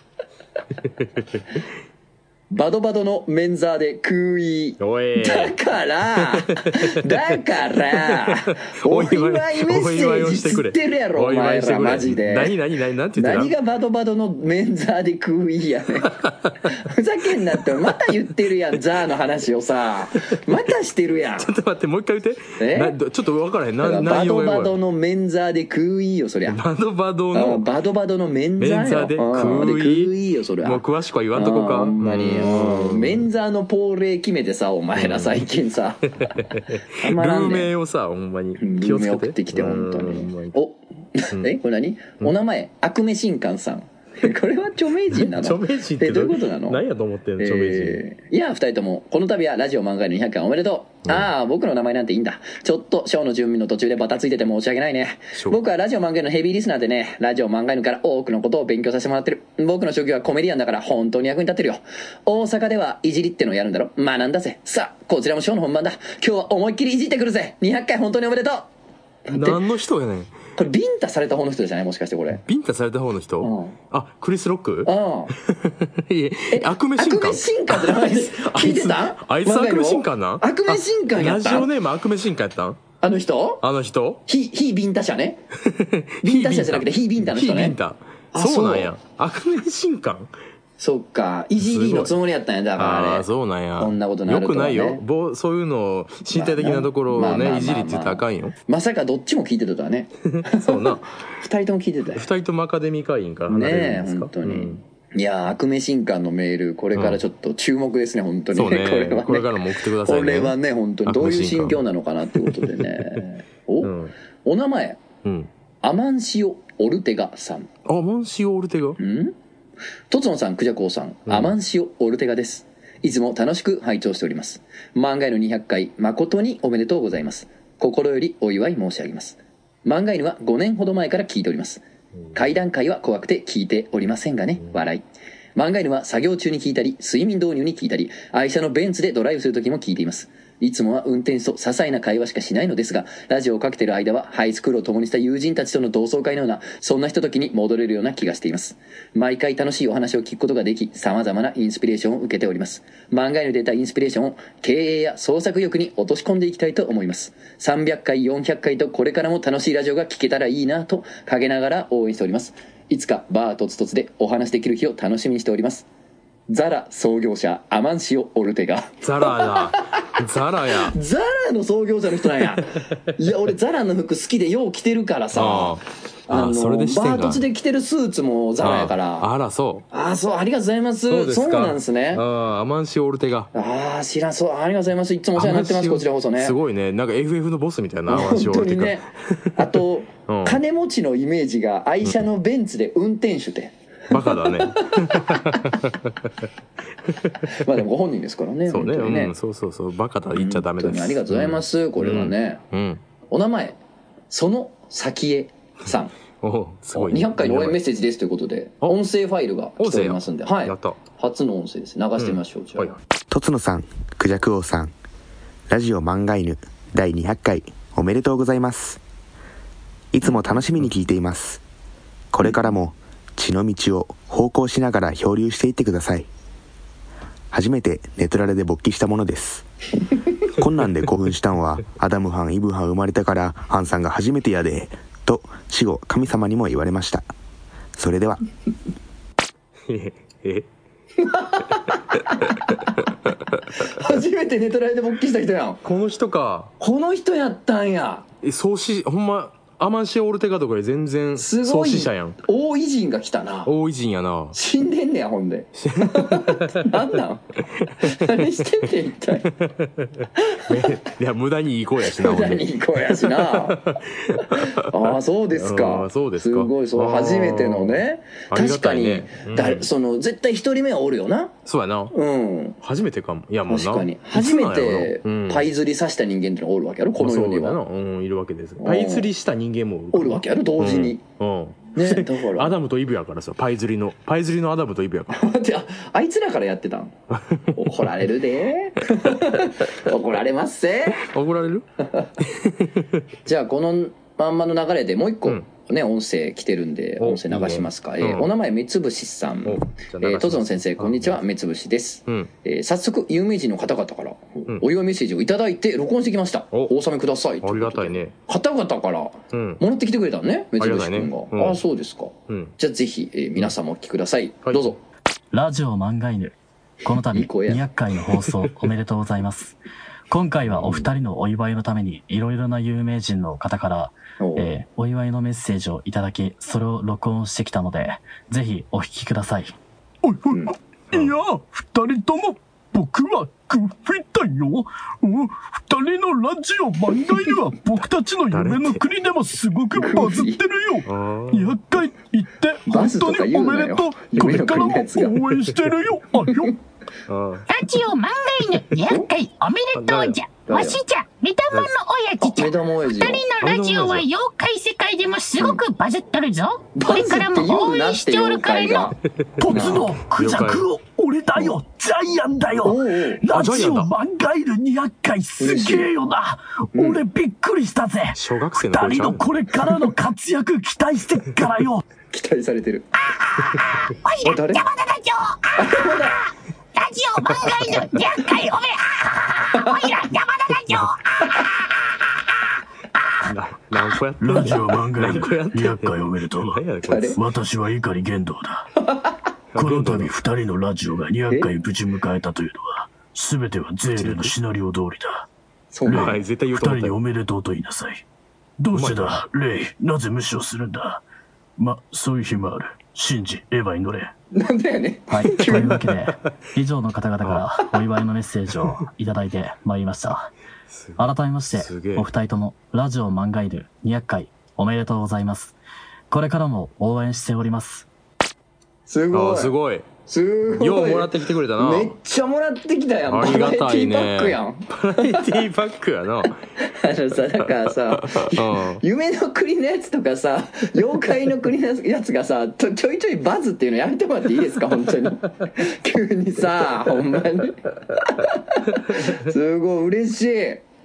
S1: バドバドのメンザーで空位。
S3: おい
S1: だからだからお祝いメッセージつってるやろお前らマジで。
S3: 何何何何て言ってた。
S1: 何がバドバドのメンザーで空位やねんふざけんなって。また言ってるやんザーの話をさ。またしてるやん。
S3: ちょっと待ってもう一回言って。えちょっと分からへん。な
S1: バドバドのメンザーで空位よそりゃ。
S3: バドバドの
S1: バドバドのメンザーよ。
S3: メンザーで空位
S1: よそりゃ。
S3: もう詳しくは言わんとこか。
S1: ほんまにメンザーのポーレ決めてさお前ら最近さ、うん、
S3: ルー名をさほんまに
S1: 気をつけて送ってきて本当に。おえこれ何、うん、お名前悪目新刊さんこれは著名人なの。
S3: 著名人って
S1: えどういうことなの。
S3: 何やと思ってんの著名人、
S1: えー、いやふたりともこの度はラジオ漫画のにひゃっかいおめでとう、うん、ああ僕の名前なんていいんだ。ちょっとショーの準備の途中でバタついてて申し訳ないね。僕はラジオ漫画のヘビーリスナーでね、ラジオ漫画のから多くのことを勉強させてもらってる。僕の職業はコメディアンだから本当に役に立ってるよ。大阪ではいじりってのをやるんだろ。まあなんだぜ。さあこちらもショーの本番だ。今日は思いっきりいじってくるぜ。にひゃっかい本当におめでとう。
S3: 何の人やねん
S1: これビンタされた方の人じゃないもしかしてこれ。
S3: ビンタされた方の人、うん、あクリス・ロック。
S1: ああいえ
S3: 悪目新刊。
S1: 悪目新刊って名前聞いてた。
S3: あいつ悪目新刊なん。
S1: 悪目新刊やった。
S3: ラジオネーム悪目新刊やったん。
S1: あの人
S3: あの人
S1: 非非ビンタ者ねビンタ者じゃなくて非ビンタの人ね。
S3: 非ビンタ。そうなんや。悪名新刊。
S1: そっかいじりのつもりやったんや。だからあれ。ああそうなんや。こんなことなるとはね。
S3: よくないよ。そういうのを身体的なところをねいじりって言ったらあかんよ。
S1: まさかどっちも聞いてたとはね
S3: そうな
S1: 二人とも聞いてたよ。
S3: 二人ともアカデミー会員から離れるんですか。
S1: ねえ本当に、うん、いや悪名新刊のメールこれからちょっと注目ですね、うん、本当にね。そうねこれはね
S3: これからも送ってくださいね。
S1: これはね本当にどういう心境なのかなってことでねお、うん、お名前、うん、アマンシオ・オルテガさん。
S3: アマンシオ・オルテガ
S1: んトツノさんクジャコウさん、うん、アマンシオ・オルテガです。いつも楽しく拝聴しております。漫画へのにひゃっかい誠におめでとうございます。心よりお祝い申し上げます。漫画犬はごねんほど前から聞いております。怪談会は怖くて聞いておりませんがね、笑い。漫画犬は作業中に聞いたり睡眠導入に聞いたり愛車のベンツでドライブする時も聞いています。いつもは運転手と些細な会話しかしないのですが、ラジオをかけている間はハイスクールを共にした友人たちとの同窓会のような、そんなひとときに戻れるような気がしています。毎回楽しいお話を聞くことができ、様々なインスピレーションを受けております。漫画に出たインスピレーションを経営や創作欲に落とし込んでいきたいと思います。さんびゃっかいよんひゃっかいとこれからも楽しいラジオが聞けたらいいなと陰ながら応援しております。いつかバートツトツでお話できる日を楽しみにしております。 ザラ創業者アマンシオ・オルテガ。
S3: ザラやザラや
S1: ザラの創業者の人なんや。いや俺ザラの服好きでよう着てるからさ、あ
S3: あ
S1: の
S3: それでしてんか
S1: バートツで着てるスーツもザラやから。
S3: ああらそう
S1: あそうありがとうございます。
S3: そうですか。
S1: そうなんですね。
S3: あアマンシオ・オルテガ。
S1: ああ知らん。そうありがとうございます。いつもお世話になってます。こちらこそね。
S3: すごいね。なんか エフエフ のボスみたいなアマンシオ・オルテガ。
S1: 本当にね。あと、
S3: うん、
S1: 金持ちのイメージが愛車のベンツで運転手で、
S3: うん、バカだね。
S1: まあでもご本人ですからね。
S3: そうね、
S1: ね、
S3: うん、そうそうそうバカだ言っちゃダメだし。
S1: 本当にありがとうございます、うん、これはね、うんうん、お名前その先へさん。
S3: おすごい、ね、
S1: にひゃっかいの応援メッセージですということで音声ファイルが来ておりますんで、はい、初の音声です。流してみましょう、うん、じゃあ、はい、
S4: とつのさん、クジャク王さん、ラジオ漫画犬だいにひゃっかいおめでとうございます。いつも楽しみに聞いています。これからも血の道を奉公しながら漂流していってください。初めてネトラレで勃起したものです。困難で興奮したんはアダム藩イブ藩生まれたからハンさんが初めてやでと死後神様にも言われました。それでは
S3: え
S1: 初めてネトラレで勃起した人やん。
S3: この人か。
S1: この人やったんや。
S3: え創始ほんまアマンシオ・オルテガとかより全然創始者やん。
S1: 大偉人が来たな。
S3: 大偉人やな。
S1: 死んでんねやほんで。なんなん何してんねん一体。
S3: いや無駄にいい子やしな。
S1: 無駄にいい子やしな。ああそうですか。
S3: そうですか。
S1: すごいそう初めてのね。確かに、ねうん、だその絶対一人目はおるよな。
S3: そうやな。うん初めてかも。いやもうな
S1: 確かに初めてパイ釣りさした人間ってのがおるわけやろこの世には。
S3: そうやな、うん、いるわけです。パイ釣りした人間も
S1: おるわけやろ同時に、
S3: うんうんね、だからアダムとイブやからさ。パイ釣りのパイ釣りのアダムとイブやから
S1: あ, あいつらからやってたん。怒られるで怒られますせ。
S3: 怒られる
S1: じゃあこのまんまの流れでもう一個、うんね、音声来てるんで音声流しますか。いい、ねうん、えー、お名前目つぶしさん。とつの先生こんにちは、目つぶしです、うんえー、早速有名人の方々からお祝いメッセージをいただいて録音してきました。お納めください。
S3: ありがたいね。
S1: 方々からもらってきてくれたのね、目つぶし君が。あ、ねうん、あそうですか、うん、じゃあぜひ、えー、皆さんもお聞きください、うん、どうぞ。
S5: ラジオ漫画犬この度にひゃっかいの放送おめでとうございます。今回はお二人のお祝いのためにいろいろな有名人の方から、えー、お祝いのメッセージをいただきそれを録音してきたのでぜひお聞きください。
S2: おいおい、うん、いや二人とも僕はグッフィだよ。二人のラジオ漫画犬は僕たちの夢の国でもすごくバズってるよ。にひゃっかい行って本当におめでとう。これからも応援してるよ。あよ
S6: ラジオ漫画犬にひゃっかいおめでとうじゃ。わしじゃ目玉の親父じゃ。二人のラジオは妖怪世界でもすごくバズっとるぞ。これからも応援しておるからの。
S2: ポツのクジャクを俺だよ。ジャイアンだよ。ラジオ漫画犬にひゃっかいすげえよな。俺びっくりしたぜ。
S3: 小学生の
S2: 二人のこれからの活躍期待してっからよ。
S1: 期待されてる。
S6: おいら山田ラジオ。ラジオ漫画犬にひゃっかいおめおいら山田ラジオ。
S3: な何個やってんの。
S2: ラジオ漫画犬にひゃっかいおめでとう。私は碇玄道だ。この度二人のラジオがにひゃっかい無事迎えたというのは全てはゼーレのシナリオ通りだ。レイ、二人におめでとうと言いなさい。どうしてだレイ、なぜ無視をするんだ。ま、そういう日もある。シンジ、エヴァに乗れ。
S1: なんだよね。
S5: はい、というわけで以上の方々からお祝いのメッセージをいただいてまいりました。改めましてお二人ともラジオ漫画犬にひゃっかいおめでとうございます。これからも応援しております。
S1: すごい
S3: すごい
S1: すごい
S3: ようもらってきてくれたな。
S1: めっちゃもらってきたやん。
S3: ありがたいね。
S1: バラエティーパックやん。
S3: バラエティーパックやな。
S1: あのさだからさ、うん、夢の国のやつとかさ妖怪の国のやつがさちょいちょいバズっていうのやめてもらっていいですか本当に。急にさほんまにすごい嬉しい。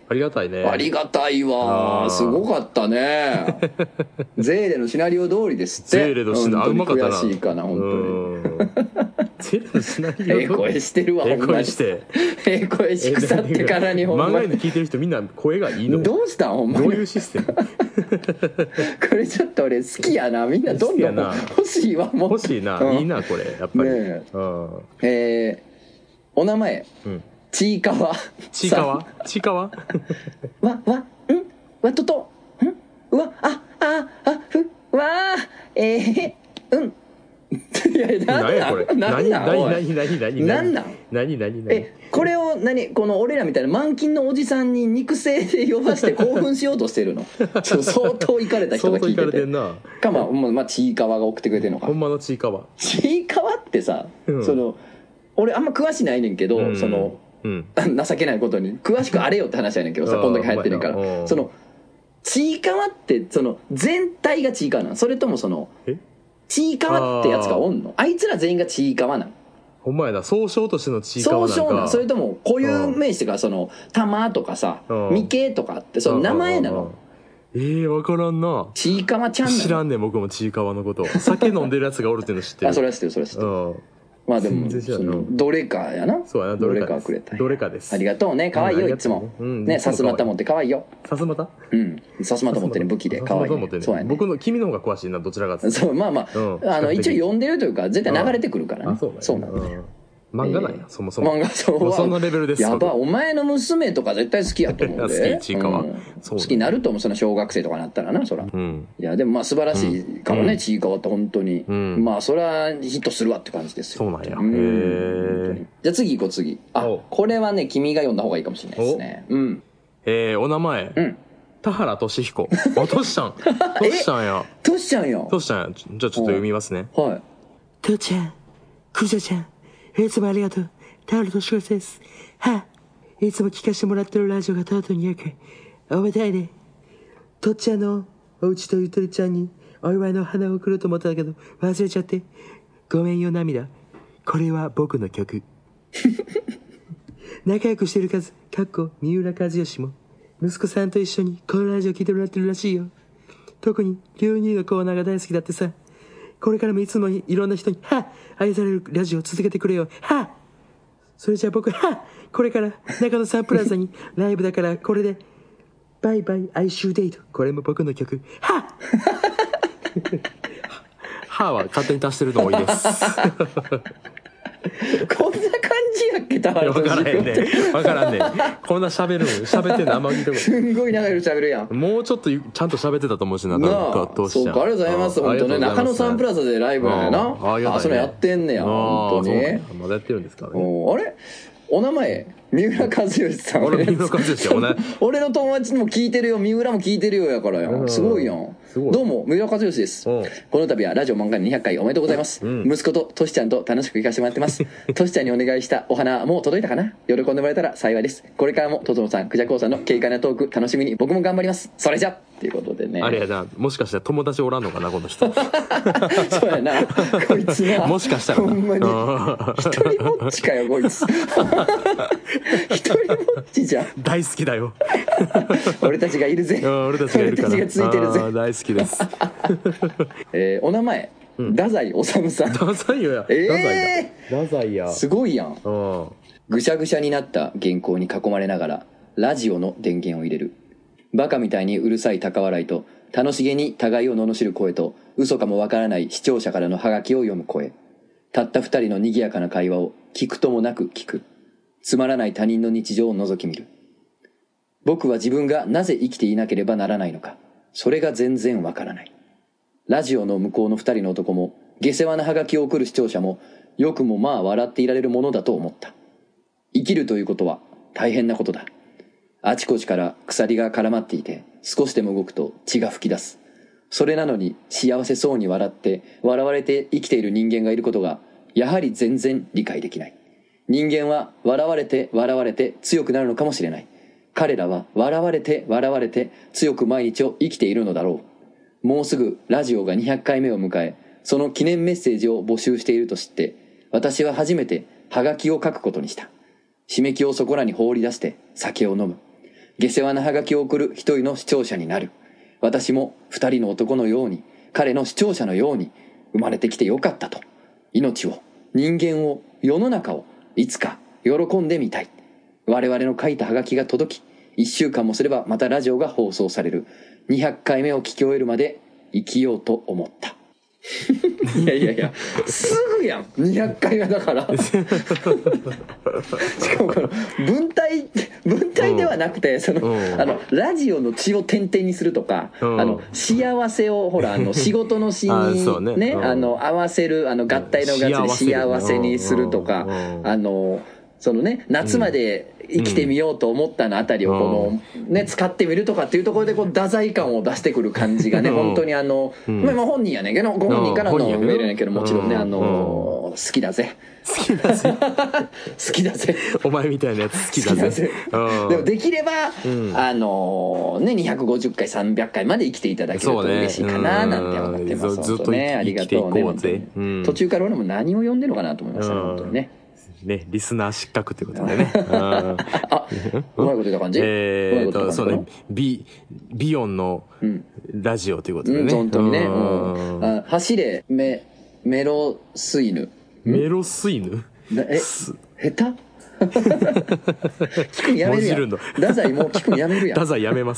S3: ありがたいね。
S1: ありがたいわ。すごかったね。ゼーレのシナリオ通りですって。
S3: ゼーレのシナリオうまかったな。
S1: 悔しいかな本当に。
S3: ゼーレのシナリオ通り。ええ声
S1: してるわ。
S3: ええ声して。
S1: ええ声し腐ってからにほんまに。
S3: 漫画で聞いてる人みんな声がいいの。
S1: どうしたんほんまに。
S3: どういうシステム。
S1: これちょっと俺好きやな。みんなどんどん欲しいわもう。
S3: 欲しいな。いいなこれやっぱり。ね
S1: え。えお名前。うん。ちいかわ。
S3: ちいかわちいかわ
S1: わ、わ、んわとと、んわ、あ、あ、あ、ふ、わー、えー、うん。いや、なんなんこれ。なんなん
S3: 何何何何
S1: なんなん
S3: 何何何
S1: え、これを何この俺らみたいな満勤のおじさんに肉声で呼ばして興奮しようとしてるのちょ相当イカれた人が聞いてて。相当イカれてんな。かまあ、まあ、ちいかわが送ってくれてるのか。
S3: ほんまのちいかわ。
S1: ちいかわってさ、うん、その、俺あんま詳しないねんけど、うん、その、うん、情けないことに詳しくあれよって話やねんけどさこんだけ流行ってるからそのちいかわってその全体がちいかわなのそれともそのちいかわってやつがおんの あ, あいつら全員がちいかわなの
S3: ほんまやな総称としてのちいかわなんか
S1: 総称なのそれとも固有名詞とかそのたまとかさみけとかってその名前なの
S3: えー、分からんな
S1: ちいかわちゃんなの
S3: 知らんねん僕もちいかわのこと酒飲んでるやつがおるっていうの知ってる
S1: あそれは知ってるそれは知ってるまあでもそのどれかやな
S3: そうやな
S1: どれかくれた
S3: どれかです
S1: ありがとうね可愛いよいつもねさすまた持って可愛いよ
S3: さすまた
S1: うんさすまた持ってね武器で可愛いそうやね
S3: 僕の君の方が詳しいなどちらか
S1: そうまあまああの一応読んでるというか絶対流れてくるからねそうなんだよ
S3: 漫画なんやそもそも
S1: 漫画そう
S3: そのレベルです
S1: やばお前の娘とか絶対好きやと思うんで
S3: 好きちいかわ
S1: 好きになると思うその小学生とかなったらなそらいやでもまあ素晴らしいからねちいかわって本当にまあそれはヒットするわって感じですよ
S3: そうなんやへえ
S1: じゃあ次行こう次あこれはね君が読んだ方がいいかもしれないですねうん
S3: えお名前田原俊彦あトシちゃんトシちゃんや
S1: トシちゃんや
S3: トシちゃんやじゃあちょっと読みますね
S1: はい
S2: トちゃんクジャちゃんいつもありがとう。田原俊彦です。はあ、いつも聞かせてもらってるラジオがとうとうにひゃっかい。おめでたいね。とっちゃんのおうちとゆとりちゃんにお祝いの花を送ろうと思ったんだけど、忘れちゃって。ごめんよ涙。これは僕の曲。仲良くしてる数、かっこ三浦和義も、息子さんと一緒にこのラジオ聞いてもらってるらしいよ。特に牛乳のコーナーが大好きだってさ。これからもいつもいろんな人に、は愛されるラジオを続けてくれよ。はそれじゃあ僕は、これから中野サンプラザにライブだからこれで、バイバイ哀愁デート。これも僕の曲。は
S3: はは勝手に足してるの多いです。
S1: こんな感じやっけ田原俊彦って。
S3: 分からんね分からんねこんな喋るん喋ってんのあんま聞いたこと
S1: すんごい長いの喋るやん
S3: もうちょっとちゃんと喋ってたと思うしななんかどうしちゃう
S1: そうかありがとうございます本当ね中野サンプラザでライブやなあそれやってんねや本当に
S3: まだやってるんですかね
S1: あれお名前三浦和義さん
S3: 俺三浦和義や
S1: 俺の友達も聞いてるよ三浦も聞いてるよやからやすごいやんどうも三浦和義ですこの度はラジオ漫画にひゃっかいおめでとうございます、うん、息子とトシちゃんと楽しく聞かせてもらってますトシちゃんにお願いしたお花もう届いたかな喜んでもらえたら幸いですこれからもトトロさんクジャクオさんの軽快なトーク楽しみに僕も頑張りますそれじゃっていうことでね
S3: あれやなもしかしたら友達おらんのかなこの人
S1: そうやなこいつな
S3: もしかしたらなほ
S1: んまに一人ぼっちかよこいつ一人ぼっちじゃん
S3: 大好きだよ
S1: 俺たちがいるぜ
S3: 俺たちがいるから
S1: 俺たちがついてるぜ
S3: 大好きです
S1: えー、お名前、うん、太宰治さん
S3: 太宰よや、
S1: え
S3: ー、太宰や
S1: すごいやんぐしゃぐしゃになった原稿に囲まれながらラジオの電源を入れるバカみたいにうるさい高笑いと楽しげに互いを罵る声と嘘かもわからない視聴者からのハガキを読む声たった二人の賑やかな会話を聞くともなく聞くつまらない他人の日常を覗き見る僕は自分がなぜ生きていなければならないのかそれが全然わからないラジオの向こうの二人の男も下世話なハガキを送る視聴者もよくもまあ笑っていられるものだと思った生きるということは大変なことだあちこちから鎖が絡まっていて少しでも動くと血が噴き出すそれなのに幸せそうに笑って笑われて生きている人間がいることがやはり全然理解できない人間は笑われて笑われて強くなるのかもしれない彼らは笑われて笑われて強く毎日を生きているのだろうもうすぐラジオがにひゃっかいめを迎えその記念メッセージを募集していると知って私は初めてハガキを書くことにした締め切りをそこらに放り出して酒を飲む下世話なハガキを送る一人の視聴者になる。私も二人の男のように、彼の視聴者のように生まれてきてよかったと。命を、人間を、世の中をいつか喜んでみたい。我々の書いたハガキが届き、一週間もすればまたラジオが放送される。にひゃっかいめを聞き終えるまで生きようと思った。いやいやいや、すぐやん。にひゃっかいめだから。しかもこの文体文体ではなくて、その、うん、あのラジオの血を点々にするとか、うん、あの幸せをほらあの仕事の詩にね、ね、うん、あの合わせるあの合体の合体で幸せにするとか、あのそのね夏まで生きてみようと思ったのあたりをこのね使ってみるとかっていうところでこう太宰感を出してくる感じがね本当にあのまあ本人やねんけどご本人からのメールやねんけどもちろんねあの好きだぜ
S3: 好きだぜ
S1: 好きだぜ
S3: お前みたいなやつ好きだぜ
S1: でもできればあのねにひゃくごじゅっかいさんびゃっかいまで生きていただけると嬉しいかななんて思ってます
S3: ずっとねありがとう
S1: ね途中から俺も何を読んでるのかなと思いましたね本当にね
S3: ね、リスナー失格ってことでね。
S1: あ、うまいこと言った感じ？
S3: えーと、そうね、ビ、ビヨンのラジオということでね。
S1: 本当にね。走れ、メ、メロスイヌ。
S3: メロスイヌ？
S1: え、下手？聞くんやめるやん。太宰もう聞くんやめるやん。
S3: 太宰やめます。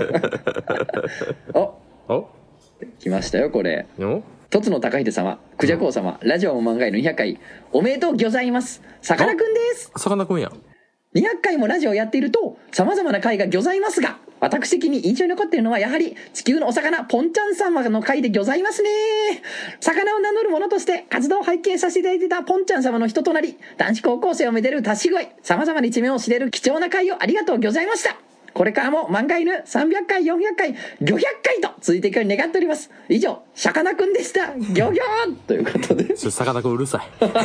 S1: あ、あ来ましたよ、これ。とつの高秀様、クジャク王様、ラジオも漫画へのにひゃっかい、おめでとうございます。さかなクンです。
S3: さかなクンや。
S1: にひゃっかいもラジオをやっていると、様々な回がございますが、私的に印象に残っているのはやはり、地球のお魚、ポンちゃん様の回でございますね。魚を名乗る者として活動を拝見させていただいていたポンちゃん様の人となり、男子高校生をめでる足し声、様々な一面を知れる貴重な回をありがとうございました。これからも漫画犬さんびゃっかい、よんひゃっかい、ごひゃっかいと続いていくように願っております。以上、さかなクンでした。ギョギョーということで。
S3: さかなクンうるさい。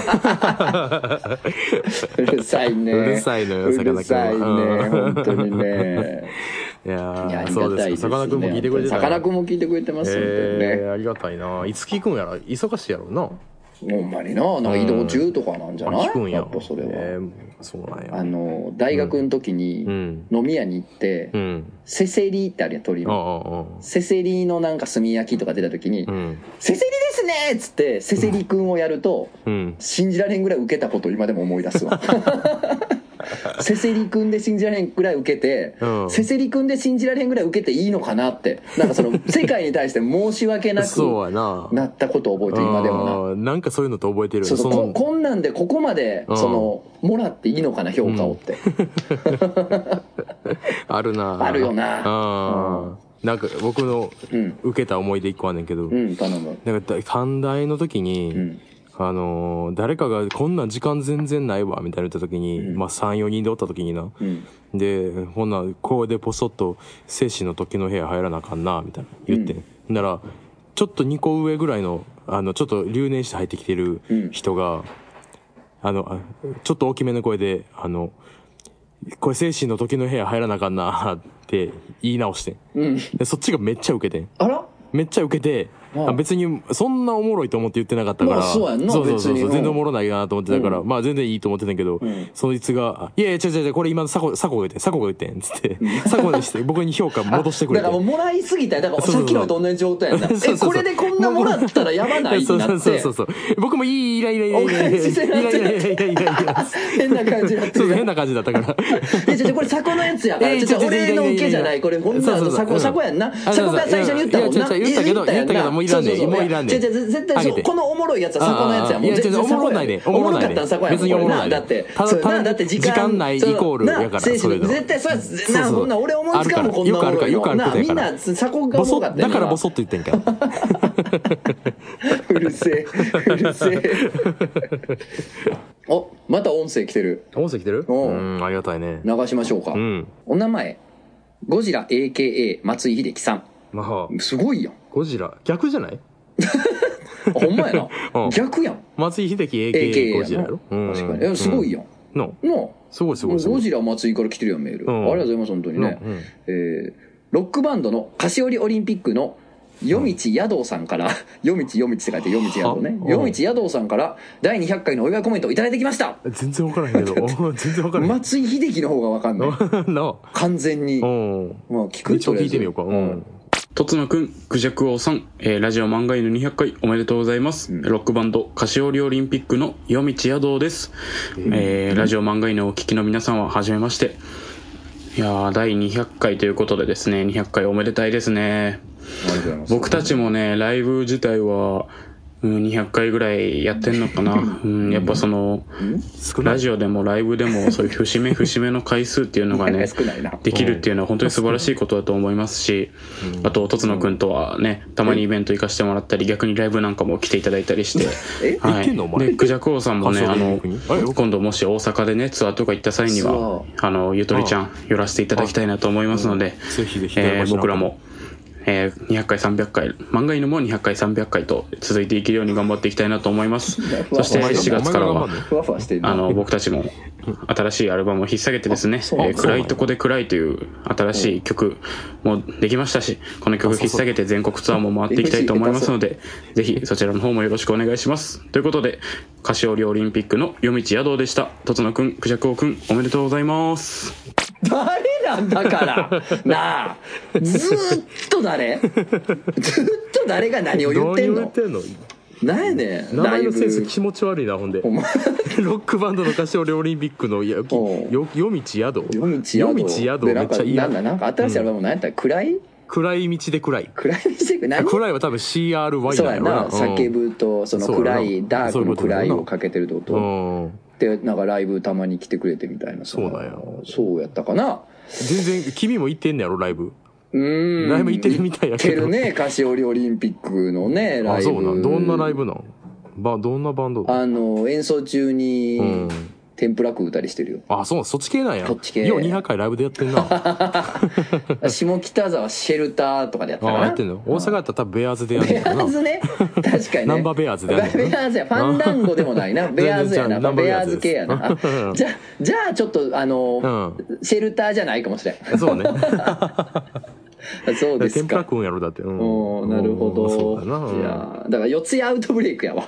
S1: うるさいね。
S3: うるさいのよ、さかなクン。
S1: うるさいね、本当にね。
S3: いやー、そうですか。さかなクンも聞いてくれてた。
S1: さかなクンも聞いてくれてます。
S3: えー、ありがたいな。いつ聞くんやら、忙しいやろうな。
S1: ほんまにな、なんか移動中とかなんじゃない？
S3: 聞くんや。
S1: やっぱそれは。
S3: えー、そうなんや。
S1: あの大学の時に飲み屋に行って、うん、せせりってあるやん鳥の。せせりのなんか炭焼きとか出た時に、うん、せせりですねっつってせせりくんをやると、うん、信じられんぐらい受けたことを今でも思い出すわ。せせりくんで信じられんぐらい受けて、うん、せせりくんで信じられんぐらい受けていいのかなって、なんかその世界に対して申し訳なくなったことを覚えて今でも
S3: な。なんかそういうのと覚えてる。
S1: そうそう、ここんなんでここまでそのもらっていいのかな評価をって。
S3: あるな。
S1: あるよな。
S3: あなんか僕の受けた思い出一個あんねんけど、うん、頼む。なんか短大の時に。うんあのー、誰かがこんなん時間全然ないわみたいな言った時に、うん、まあさん、よにんでおった時にな、うん、でほんなこうでポソッと精子の時の部屋入らなあかんなみたいな言って、うん、ならちょっとにこ上ぐらいのあのちょっと留年して入ってきてる人が、うん、あのちょっと大きめの声であのこれ精子の時の部屋入らなあかんなって言い直して、うん、でそっちがめっちゃウケてん。
S1: あら
S3: めっちゃウケて、あ別にそんなおもろいと思って言ってなかったから、まあ、
S1: そうやんな、
S3: そうそうそうそう、全然おもろないかなと思ってたから、うん、まあ全然いいと思ってたけど、うん、そいつが、いやいや違う違う違う、これ今サコ、サコが言って、サコが言ってん、つって、サコにして僕に評価戻してくれて。
S1: だからもうもらいすぎたよ。だからさっきのと同じ状態やな。そうそうそうえ、これでこんなもらったらやばないってなって。
S3: そうそうそうそう。僕もいい、イライライライライライライライライラ
S1: 変な感じだった。
S3: そう変な感じだったから。
S1: え、じゃこれサコのやつやから。俺の受けじゃない。これ、こんなサコ、サコやんな。サコが最初に言ったもんな。
S3: 言ったけど、言ったけど、もういらんねん。もういらんねん。
S1: 絶対そう。このおもろいやつはサコのやつやもん。
S3: いや、おもろないね。おもろないね。別におもろない。
S1: だって、
S3: だって時間ないイコールやから、それ
S1: 絶対そうやな、そんな俺思いつかんもん、こんなおもろいの。
S3: よくあるから。
S1: みんなサコがおもろかったよ。
S3: だからボソって言ってんか。
S1: うるせえ、うるせえ。お、また音声来てる。
S3: 音声来てる？うん、ありがたいね。
S1: 流しましょうか。うん。お名前、ゴジラ エーケーエー 松井秀喜さん。まあ、すごいやん。
S3: ゴジラ、逆じゃない？
S1: ほんまやな。うん、逆やん。
S3: 松井秀喜 エーケーエー ゴジラやろ？
S1: 確かに。いや、すごいやん。
S3: の
S1: の
S3: すごいすごい。
S1: ゴジラ松井から来てるやん、メール。ありがとうございます、本当にね。えー、ロックバンドの菓子折りオリンピックの夜道野道さんから夜道夜道って書いて夜道野道ね、夜道野道さんからだいにひゃっかいのお祝いコメントをいただいてきました。
S3: 全然分からへんけど全然分からへん。
S1: 松井秀喜の方が分かんない完全に。まあ聞く。
S3: 一応聞いてみようか。うん
S7: とつのくん、クジャク王さん、えー、ラジオ漫画犬にひゃっかいおめでとうございます。うん、ロックバンド、菓子折りオリンピックの夜道野道です。えー、ラジオ漫画犬をお聞きの皆さんははじめまして。いやー、だいにひゃっかいということでですね、にひゃっかいおめでたいですね。僕たちもね、ライブ自体は、うん、にひゃっかいぐらいやってんのかな。うん、やっぱその、ラジオでもライブでもそういう節目節目の回数っていうのがね、できるっていうのは本当に素晴らしいことだと思いますし、あと、とつのくんとはね、たまにイベント行かせてもらったり、逆にライブなんかも来ていただいたりして、はい。で、クジャク王さんもね、あの、今度もし大阪でね、ツアーとか行った際には、あの、ゆとりちゃん寄らせていただきたいなと思いますので、えー、僕らも、えー、にひゃっかいさんびゃっかい漫画犬もにひゃっかいさんびゃっかいと続いていけるように頑張っていきたいなと思います。そしてしがつからはあの僕たちも新しいアルバムを引っ提げてですね、えー、暗いとこで暗いという新しい曲もできましたし、この曲引っ提げて全国ツアーも回っていきたいと思いますので、ぜひそちらの方もよろしくお願いします。ということで、菓子折りオリンピックの夜道野道でした。とつのくん、クジャク王くん、おめでとうございます。
S1: 誰なんだからなあ、ずーっと誰ずーっと誰が何を言ってんの。なんやねん。
S3: 名前のセンス気持ち悪いな。ほんでロックバンドの菓子折りオリンピックの夜道宿夜道宿めっちゃいい。
S1: なんか新しいアルバム何やったら暗い
S3: 暗い道で暗い
S1: 暗い道で暗い
S3: 暗いは多分 シーアールワイ
S1: だよな。叫ぶとその暗いダークの暗いをかけてるってこと。でなんかライブたまに来てくれてみたいな。
S3: そうだよ。
S1: そうやったかな。
S3: 全然君も行ってんねやろライブ。
S1: うーん
S3: ライブ行ってるみたいやけど。
S1: 行ってるね、菓子折りオリンピックのねライブ。あ、そうなん。
S3: どんなライブなん。ばどんなバンド。
S1: あの演奏中に、うん天ぷら食うたりしてるよ。
S3: あ、そう、そっち系なんや。
S1: そっち系。
S3: ようにひゃっかいライブでやってんな。
S1: 下北沢シェルターとかでやったかな。
S3: あ、やってんの。大阪やったら多分ベアーズでやるんだよな。
S1: ベアーズね。確かにね。
S3: ナンバーベアーズでやる。
S1: ベアーズや。ファンダンゴでもないな。ベアーズやな。ベアーズ系やな。じゃじゃあちょっとあのシェルターじゃないかもしれん。そうね。そうですか。
S3: 天ぷら食うんやろだって。う
S1: ん、なるほど。そうだな。いやだから四谷アウトブレイクやわ。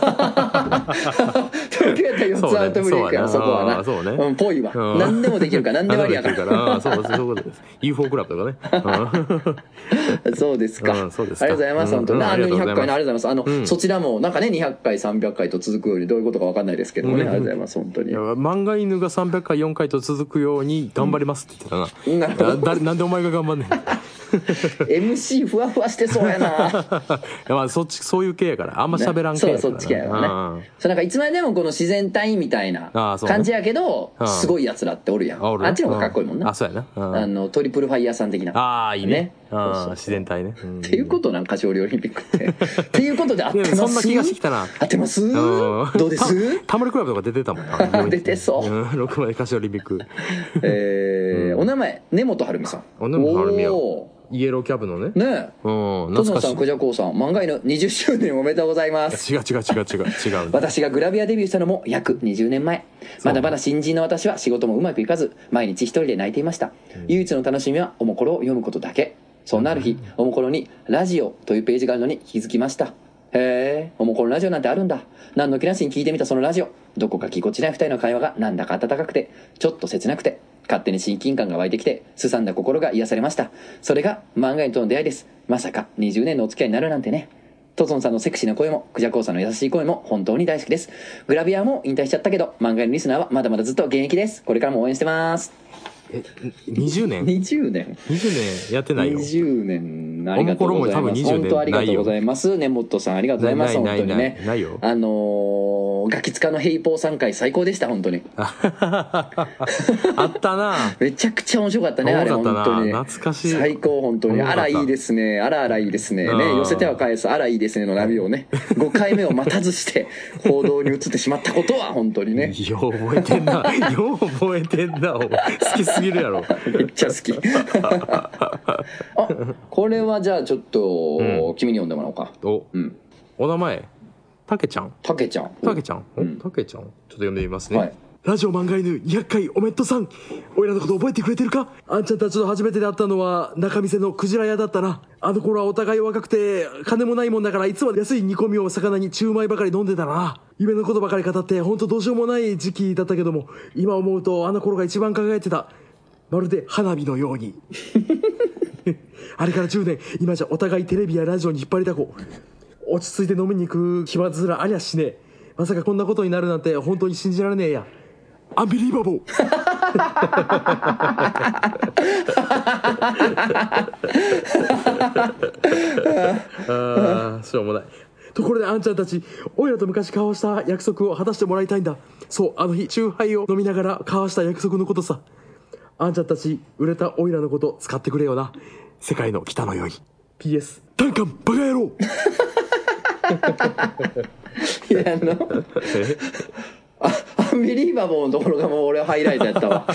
S1: 東京やったら四谷アウトブレイクやわ、そこはな。そうね。うん、ぽいわ。何でもできるから、何でもありやから。
S3: そうそういうことです。ユーフォー クラブとか
S1: ね。そうですか。ありがとうございます。本当に。あのにひゃっかいのありがとうございます。あの、そちらもなんかね、にひゃっかい、さんびゃっかいと続くようにどういうことかわかんないですけどもね。ありがとうございます。本当に。
S3: 漫画犬がさんびゃっかい、よんかいと続くように頑張りますって言ってたな。ななんでお前が頑張んねん。
S1: エムシー ふわふわしてそうやな。
S3: まあそっちそういう系やからあんま喋らん系やから、ね、
S1: そうそっち系やからね。そうなんかいつまででもこの自然体みたいな感じやけど、ね、すごいやつらっておるやん。あ, あっちの方がかっこいいもんな。
S3: あ、そうやな。
S1: あのトリプルファイヤーさん的な。
S3: ああいいね。そうそうそう自然体ね。
S1: っていうことなん菓子折りオリンピックって。っていうことで合ってます。
S3: そんな気がしてきたな。
S1: 合ってます？どうです？
S3: タモリクラブとか出てたもん。
S1: 出てそう。
S3: ろくまで菓子折りオリンピック。
S1: えお名前根本晴美さん。
S3: お根本晴美よ。イエローキャブのね。
S1: ねえ。うん。とつのさん、クジャコウさん、漫画犬にじゅっしゅうねんおめでとうございます。
S3: 違う違う違う違う違う。
S1: 私がグラビアデビューしたのも約にじゅうねんまえ。まだまだ新人の私は仕事もうまくいかず、毎日一人で泣いていました。唯一の楽しみはおもころを読むことだけ。そんなある日、おもころにラジオというページがあるのに気づきました。へえ、おもころラジオなんてあるんだ。何の気なしに聞いてみたそのラジオ。どこかぎこちない二人の会話がなんだか温かくて、ちょっと切なくて、勝手に親近感が湧いてきて、すさんだ心が癒されました。それが漫画犬との出会いです。まさかにじゅうねんのお付き合いになるなんてね。トゾンさんのセクシーな声も、クジャコウさんの優しい声も本当に大好きです。グラビアも引退しちゃったけど、漫画犬リスナーはまだまだずっと現役です。これからも応援してます。
S3: え、にじゅうねん ?にじゅうねん
S1: にじゅうね
S3: んやってないよ。
S1: にじゅうねんありがとうございます。本当ありがとうございます。根本さんありがとうございます。本当にね。
S3: ないよ。
S1: あのー、ガキツカのヘイポーさんかい最高でした、本当に。
S3: あったな。
S1: めちゃくちゃ面白かったね、あれ本当に。
S3: 懐かしい。
S1: 最高、本当に。あらいいですね。あらあらいいですね。ね、寄せては返す、あらいいですねのナビをね、ごかいめを待たずして報道に移ってしまったことは、本当にね。
S3: よう覚えてんな。よう覚えてんな。好きすぎるやろ。
S1: めっちゃ好き。あ、これはじゃあちょっと、うん、君に読んでもらおうか。
S3: お、うん、お名前たけちゃん。
S1: たけちゃん。
S3: たけちゃん。たけちゃん。ちょっと読んでみますね。はい、
S2: ラジオ漫画犬にひゃっかいおめっとさん。おいらのこと覚えてくれてるか？あんちゃんたちと初めて会ったのは中店のクジラ屋だったな。あの頃はお互い若くて金もないもんだから、いつも安い煮込みを魚にチューマイばかり飲んでたな。夢のことばかり語ってほんとどうしようもない時期だったけども、今思うとあの頃が一番輝いてた。まるで花火のように。あれからじゅうねん、今じゃお互いテレビやラジオに引っ張りだこ。落ち着いて飲みに行く暇すらありゃしねえ。まさかこんなことになるなんて本当に信じられねえや。アンビリーバボー。
S3: ああ、しょうもない。
S2: ところであんちゃんたち、おいらと昔交わした約束を果たしてもらいたいんだ。そう、あの日チューハイを飲みながら交わした約束のことさ。あんちゃんたち、売れたおいらのこと使ってくれよな。世界の北のように。 ピーエス ダンカンバカ野郎。
S1: いや、あのあアンビリーバボーのところがもう俺はハイライトやったわ。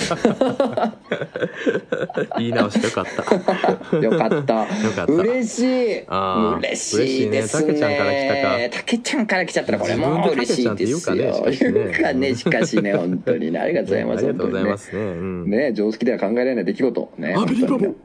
S3: 言い直してよかった
S1: よかった
S3: よかった。
S1: 嬉しい嬉しいですね。
S3: たけちゃんから来たか。
S1: たけちゃんから来ちゃったらこれもう嬉しいですよ。言うかね、しかしね、本当にね、ありがとうございます。
S3: ありがとうございますね。うん、
S1: ね、常識では考えられない出来事ね。
S2: アンビリーバボー。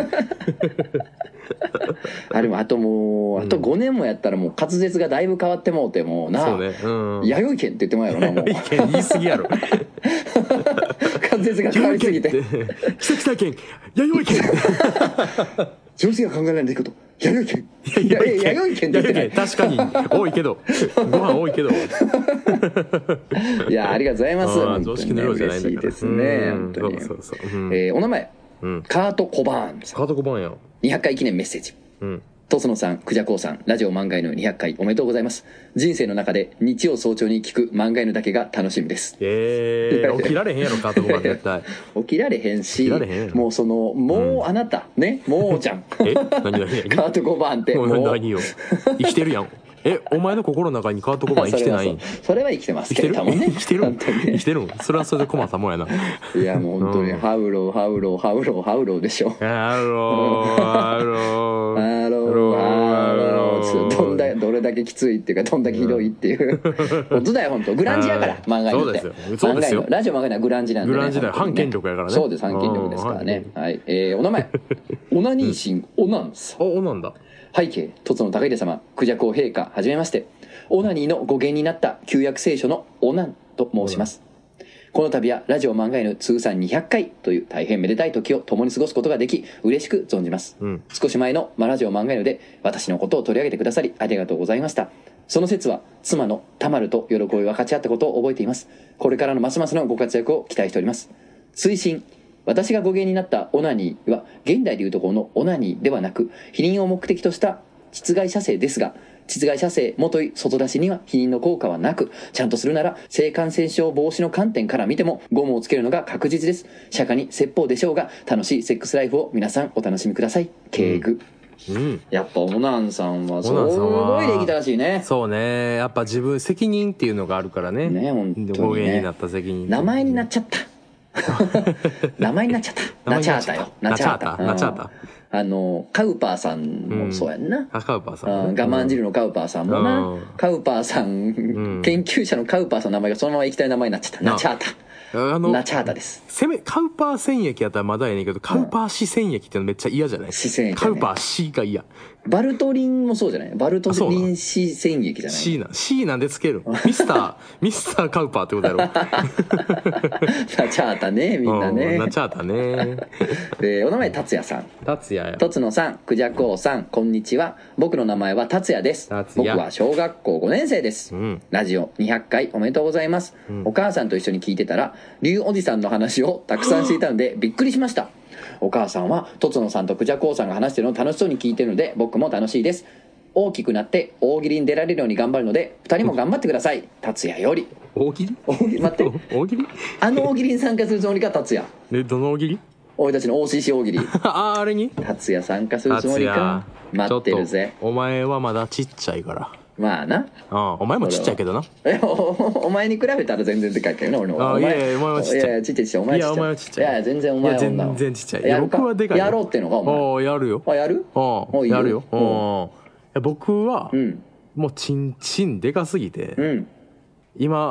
S1: あでもあともうあとごねんもやったらもう滑舌がだいぶ変わってもうてもうな、
S3: そうね、うん、
S1: 弥生県って言ってもらえろな、もう
S3: 弥生県言い過ぎやろ。
S1: 滑舌が変わりすぎて
S2: 奇跡体験弥生県。
S1: 常識が考えられない出来事弥生県。いやいや弥生県って言ってない。
S3: 確かに多いけどご飯多いけど。
S1: いやありがとうございます。
S3: 常識のようじゃないんだから。
S1: 嬉しいですね、本当に。
S3: そうそうそう、うん、
S1: えー、お名前、うん、カート・コバーンさん。
S3: カート・コバーンや。
S1: にひゃっかい記念メッセージ。うん、とつのさん、クジャコウさん、ラジオ漫画犬にひゃっかいおめでとうございます。人生の中で日曜早朝に聞く漫画犬だけが楽しみです。
S3: えー、起きられへんやろカートコバン絶対。
S1: 起きられへんし、もうそのもうあなた、うん、ね、もうじゃん。
S3: え、何何何？
S1: カートコバンってもう
S3: 何よ。生きてるやん。え、お前の心の中にカートコバン生きてない？
S1: それは生きてますけれどもね。
S3: 生きてる？生きてる？それはそれで困ったもんやな。
S1: いやもう本当にハウローハウローハウローハウローでしょ。
S3: ハウローハウロー
S1: ハウローハウロー。どんだどれだけきついっていうかどんだけひどいっていうことだよ本当。グランジやから漫画にって。
S3: そうですよ。
S1: ラジオ漫画にはグランジなんでね。
S3: グランジだよ。反権力やからね。
S1: そうです、反権力ですからね。はい。えー、お名前オナニーシンオナンさん。
S3: お、オナンだ。
S1: 背景とつの高秀様、クジャコウ陛下、はじめまして。オナニーの語源になった旧約聖書のオナンと申します。この度はラジオ漫画犬通算にひゃっかいという大変めでたい時を共に過ごすことができ嬉しく存じます、うん、少し前のラジオ漫画犬で私のことを取り上げてくださりありがとうございました。その説は妻のタマルと喜びを分かち合ったことを覚えています。これからのますますのご活躍を期待しております。推進、私が語源になったオナニーは現代でいうところのオナニーではなく避妊を目的とした膣外射精ですが、膣外射精もとい外出しには避妊の効果はなく、ちゃんとするなら性感染症防止の観点から見てもゴムをつけるのが確実です。釈迦に説法でしょうが楽しいセックスライフを皆さんお楽しみください。敬具、うんうん、やっぱオナンさんはすごいできたらしいね。
S3: そうね、やっぱ自分責任っていうのがあるからね。
S1: ね、本当にね。
S3: 語源になった責任。
S1: 名前になっちゃった名前になっちゃったナチャータよ。
S3: ナチャータナチャータ。
S1: あのカウパーさんもそうやんな、うん、
S3: あカウパーさん、ね、
S1: 我慢汁のカウパーさんもな、うん、カウパーさん、うん、研究者のカウパーさんの名前がそのまま液体の名前になっちゃった。ナチャータ、あのナチャータです。
S3: せめカウパー染液やったらまだやねんけど、カウパーシ染液ってのめっちゃ嫌じゃない？
S1: シ染液、ね、
S3: カウパーシが嫌。
S1: バルトリンもそうじゃない？バルトリンシ染液じゃない？
S3: C な C なんでつけるミスターミスターカウパーってことやろ。ナ
S1: チャータね、みんなね。
S3: ナチャータね。
S1: でお名前達也さん。
S3: 達也や。
S1: とつのさん、クジャコウさん、こんにちは。僕の名前は達也です。僕は小学校ごねん生です、うん、ラジオにひゃっかいおめでとうございます、うん、お母さんと一緒に聞いてたら龍おじさんの話をたくさんしていたのでびっくりしました。お母さんはとつのさんとクジャコウさんが話してるのを楽しそうに聞いてるので僕も楽しいです。大きくなって大喜利に出られるように頑張るのでふたりも頑張ってください。達也より。
S3: 大喜利？
S1: 大喜利、待って
S3: 大喜利？
S1: あの大喜利に参加するつもりか達也。
S3: え、どの大喜利？
S1: 俺たちの オーシーシー 大喜利。
S3: ああ、あれに
S1: 達也参加するつもりか。待ってるぜ。
S3: お前はまだちっちゃいから
S1: まあな。
S3: ああ、お前もちっちゃいけどな。
S1: え お, お前に比べたら全然でかいけどな俺の。
S3: ああ、いやいやお前はちっちゃい。
S1: いやちっちゃいちっちゃい。お前はちっちゃい。いやお前はちっちゃい。いや全然お前は女。
S3: 全然ちっちゃい。いや僕はでかい。
S1: やろうってのかお前。
S3: ああ、やるよ。
S1: あやる？
S3: ああ、やるよ。ああ。僕は、うん、もうチンチンでかすぎて、うん、今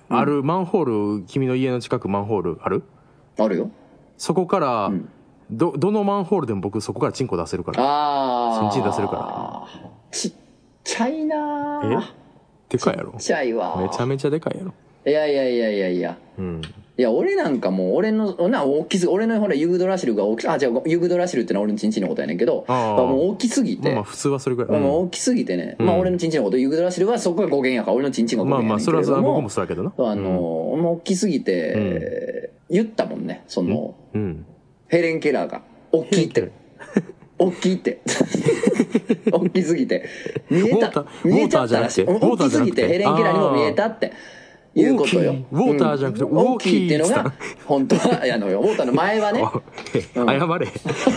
S3: あるマンホール、君の家の近くマンホールある？
S1: あるよ。
S3: そこから、うん、どどのマンホールでも僕そこからチンコ出せるから。
S1: ああ。
S3: チンチン出せるから。
S1: ちっちゃいなー。
S3: え？でかいやろ？
S1: ちっちゃいわ。
S3: めちゃめちゃでかいやろ。
S1: いやいやいやいやいや。うん。いや俺なんかもう俺のな大きす俺のほらユグドラシルが大きあじゃあユグドラシルってのは俺のチンチンのことやねんけど、あもう大きすぎて、
S3: まあ普通はそれぐらい、
S1: うん、もう大きすぎてね、うん、まあ俺のチンチンのことユグドラシルはそこが語源やから俺のチンチンが語源やねんけれども、まあまあそれは僕もそうやけどな、あの、うん、もう大きすぎて、うん、言ったもんねその、うん、ヘレン・ケラーが大きいって大きいって大きすぎて見えた見えちゃったらしい大きすぎてヘレン・ケラーにも見えたっていうことよ。
S3: ウォーターじゃなくて、ウォーキー
S1: っていうのが本当はあのウォーターの前はね、
S3: うん、謝れ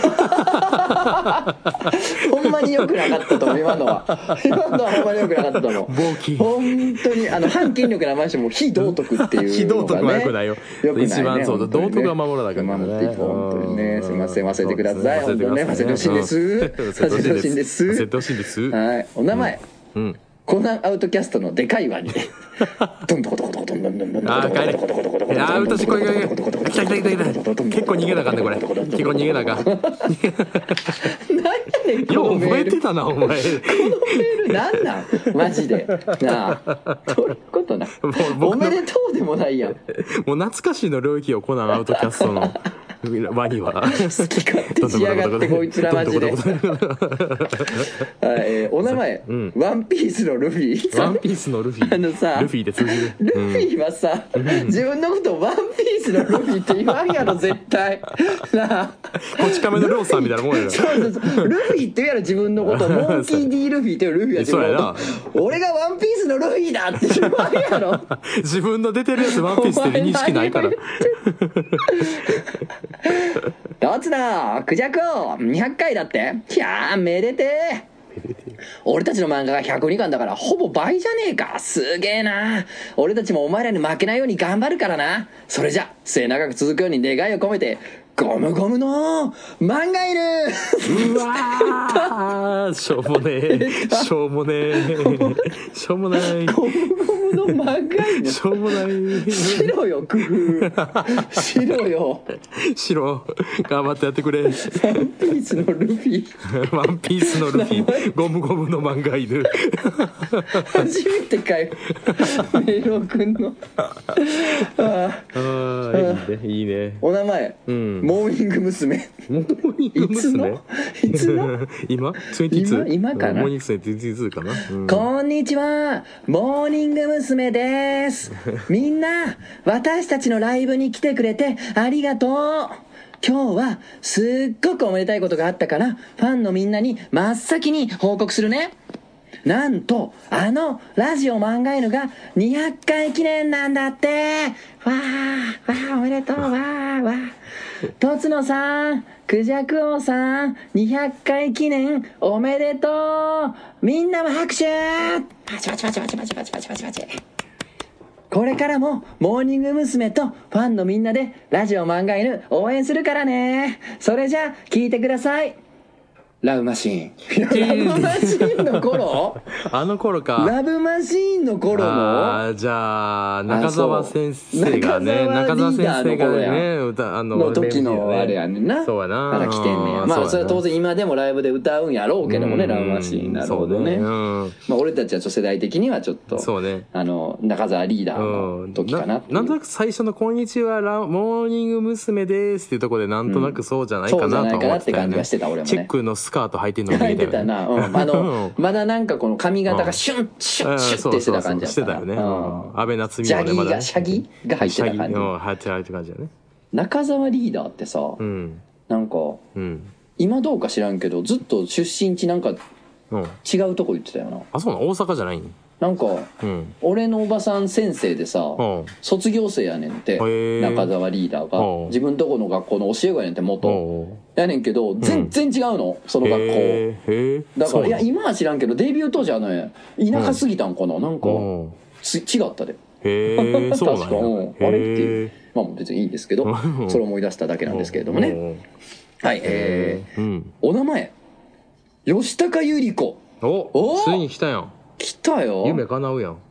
S1: ほんまに良くなかったと思う今のは今のはほんまに良くなかったと思う。
S3: ウォーキー
S1: 本当にあの反権力のましても非道徳っていうのがね
S3: 非道徳は良くないよ。
S1: よくないね、
S3: 一番そうだ、道徳は守らなきゃ
S1: 守っていく本当にね。すいません忘れてください。本当にね忘れてほしいんです。忘れてほしいんです。
S3: 忘れてほしいんです。
S1: はい。お名前。
S3: うん。
S1: コナンアウトキャストのでかいワニでドンドコドコドコドンドンドンドンドン
S3: あー帰れあーうとしこいが来た来た来た来た結構逃げなあかんねこれ結構逃げなあかん何やねんこのメールよう覚えてたなお前このメ
S1: ールなんなんマジでなあどういうことなおめでとうでもないやん。
S3: もう懐かしいの領域をコナンアウトキャストのワニは
S1: 好き勝手しやがってこいつらマジではい、えー、お名前、うん、ワンピースのルフィ
S3: ワンピースのルフィ
S1: あのさ
S3: ルフィで通じる
S1: ルフィはさ、うん、自分のことワンピースのルフィって言わんやろ絶対なあ
S3: こち亀のローさんみたいなもんやろ
S1: そうそうそうルフィって言うやろ自分のことモンキー D ルフィって言うルフィやって
S3: そうやな
S1: 俺がワンピースのルフィだって言わんやろ
S3: 自分の出てるやつワンピースって認識ないから
S1: どつだクジャク王にひゃっかいだっていやーめでてー俺たちの漫画がひゃくにかんだからほぼ倍じゃねえか。すげえな。俺たちもお前らに負けないように頑張るからな。それじゃ末永く続くように願いを込めてゴムゴムの漫画犬
S3: うわーしょうもねえしょうもねえしょうもない
S1: ゴムゴムの漫画犬
S3: しょうもない
S1: しろよ工夫しろよ
S3: しろ頑張ってやってくれ。
S1: ワンピースのルフィ
S3: ワンピースのルフィゴムゴムの漫画犬
S1: 初めてかよメイロー君の
S3: ああいいねいいね。
S1: お名前、うん、モーニング娘。
S3: モーニング娘。
S1: いつの
S3: 今
S1: 今今かな。
S3: モーニング娘。にじゅうにかな、うん、
S1: こんにちはモーニング娘。ですみんな私たちのライブに来てくれてありがとう。今日はすっごくおめでたいことがあったからファンのみんなに真っ先に報告するね。なんとあのラジオ漫画犬がにひゃっかい記念なんだって。わーわーおめでとうわーわーとつのさんクジャク王さんにひゃっかい記念おめでとう。みんなも拍手パチパチパチパチパチパチパチパチパチ。これからもモーニング娘。とファンのみんなでラジオ漫画犬応援するからね。それじゃあ聞いてください。ラブマシーンラブマシーンの頃
S3: あの頃か
S1: ラブマシーンの頃の
S3: あじゃあ中澤先生がね中澤先生がね
S1: 歌あのの時のあれやねんな。
S3: そうやな
S1: まだ来てんねや。まあそれは当然今でもライブで歌うんやろうけどもねラブマシーン。なるほどね。まあ俺たちは世代的にはちょっと
S3: そうね
S1: あの中澤リーダーの時かな。
S3: なんとなく最初のこんにちはモーニング娘。ですっていうところでなんとなくそうじゃないかなと思ってたよね。チェックのスカート履いてんの
S1: 履いてたな、うん、あのまだなんかこの髪型がシュンシュンシュンってしてた感じだったな。してたよね。
S3: 安倍夏実
S1: ジャギーがシャギが入ってた感じ。
S3: 入ってる感じだね。
S1: 中澤リーダーってさ、うん、なんか、うん、今どうか知らんけどずっと出身地なんか違うとこ言ってたよな。
S3: あそうなの大阪じゃないん
S1: なんか、うん、俺のおばさん先生でさ、うん、卒業生やねんって中澤リーダーが自分とこの学校の教え子やねんって元やねんけど全然違うの、うん、その学校だからいや今は知らんけどデビュー当時はね田舎すぎたんかな、うん、なんかつ違ったで
S3: へえそうなんや
S1: 確か、うん、あれっていうまあ別にいいんですけどそれ思い出しただけなんですけれどもねはいえー、うん、お名前吉高由里子。
S3: おおついに来たやん。
S1: 来たよ。
S3: 夢叶うやん。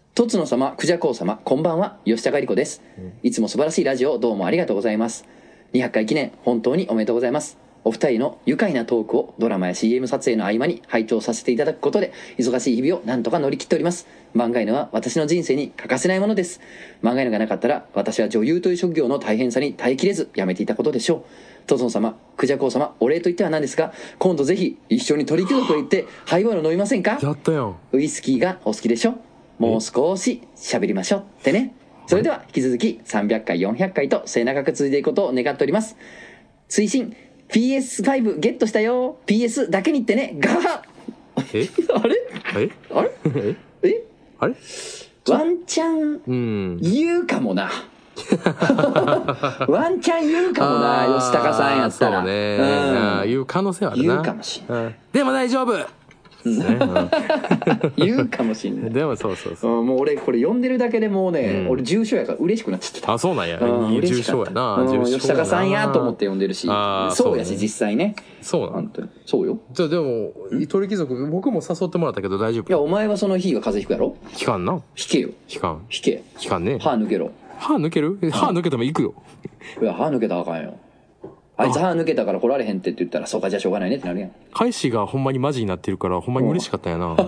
S1: とつの様、クジャコウ様、こんばんは、吉高里子です。いつも素晴らしいラジオどうもありがとうございます。にひゃっかい記念、本当におめでとうございます。お二人の愉快なトークをドラマや シーエム 撮影の合間に拝聴させていただくことで、忙しい日々をなんとか乗り切っております。漫画犬は私の人生に欠かせないものです。漫画犬がなかったら、私は女優という職業の大変さに耐えきれず、やめていたことでしょう。とつの様、クジャコウ様、お礼と言っては何ですが、今度ぜひ一緒に鳥貴族へ行ってハイボール飲みませんか？
S3: やったよ。
S1: ウイスキーがお好きでしょ？もう少し喋りましょうってね。それでは引き続きさんびゃっかいよんひゃっかいと末永く続いていくことを願っております。追伸 ピーエスファイブ ゲットしたよ。 ピーエス だけにってね。ガハ
S3: え
S1: あれ
S3: え
S1: あれえ
S3: あれ
S1: ワンチャン言うかもなワンチャン言うかもな吉高さんやったら。
S3: そうね、うん、言う可能性はあるな。
S1: 言うかもしんない、うん、
S3: でも大丈夫
S1: 言うかもしんない。
S3: でもそうそうそう、
S1: うん、もう俺これ読んでるだけでもうね、うん、俺重症やから嬉しくなっちゃってた。
S3: あ、そうなんや、うん、重症やな、
S1: うん、吉高さんやと思って読んでるし、そうやし、ね、実際ね。
S3: そうなん
S1: だ。そうよ。
S3: じゃあでも鳥貴族僕も誘ってもらったけど大丈夫？
S1: いや、お前はその日が風邪ひくやろ。
S3: ひかんな。
S1: ひけよ。
S3: ひかん。
S1: ひけ。
S3: ひかんね。
S1: 歯抜けろ。
S3: 歯抜ける？歯抜けても行くよ。
S1: いや、歯抜けたらあかんよ。あいつ歯抜けたから来られへんってって言ったら、そうか、じゃあしょうがないねってなるやん。
S3: 返しがほんまにマジになってるからほんまに嬉しかったんやな。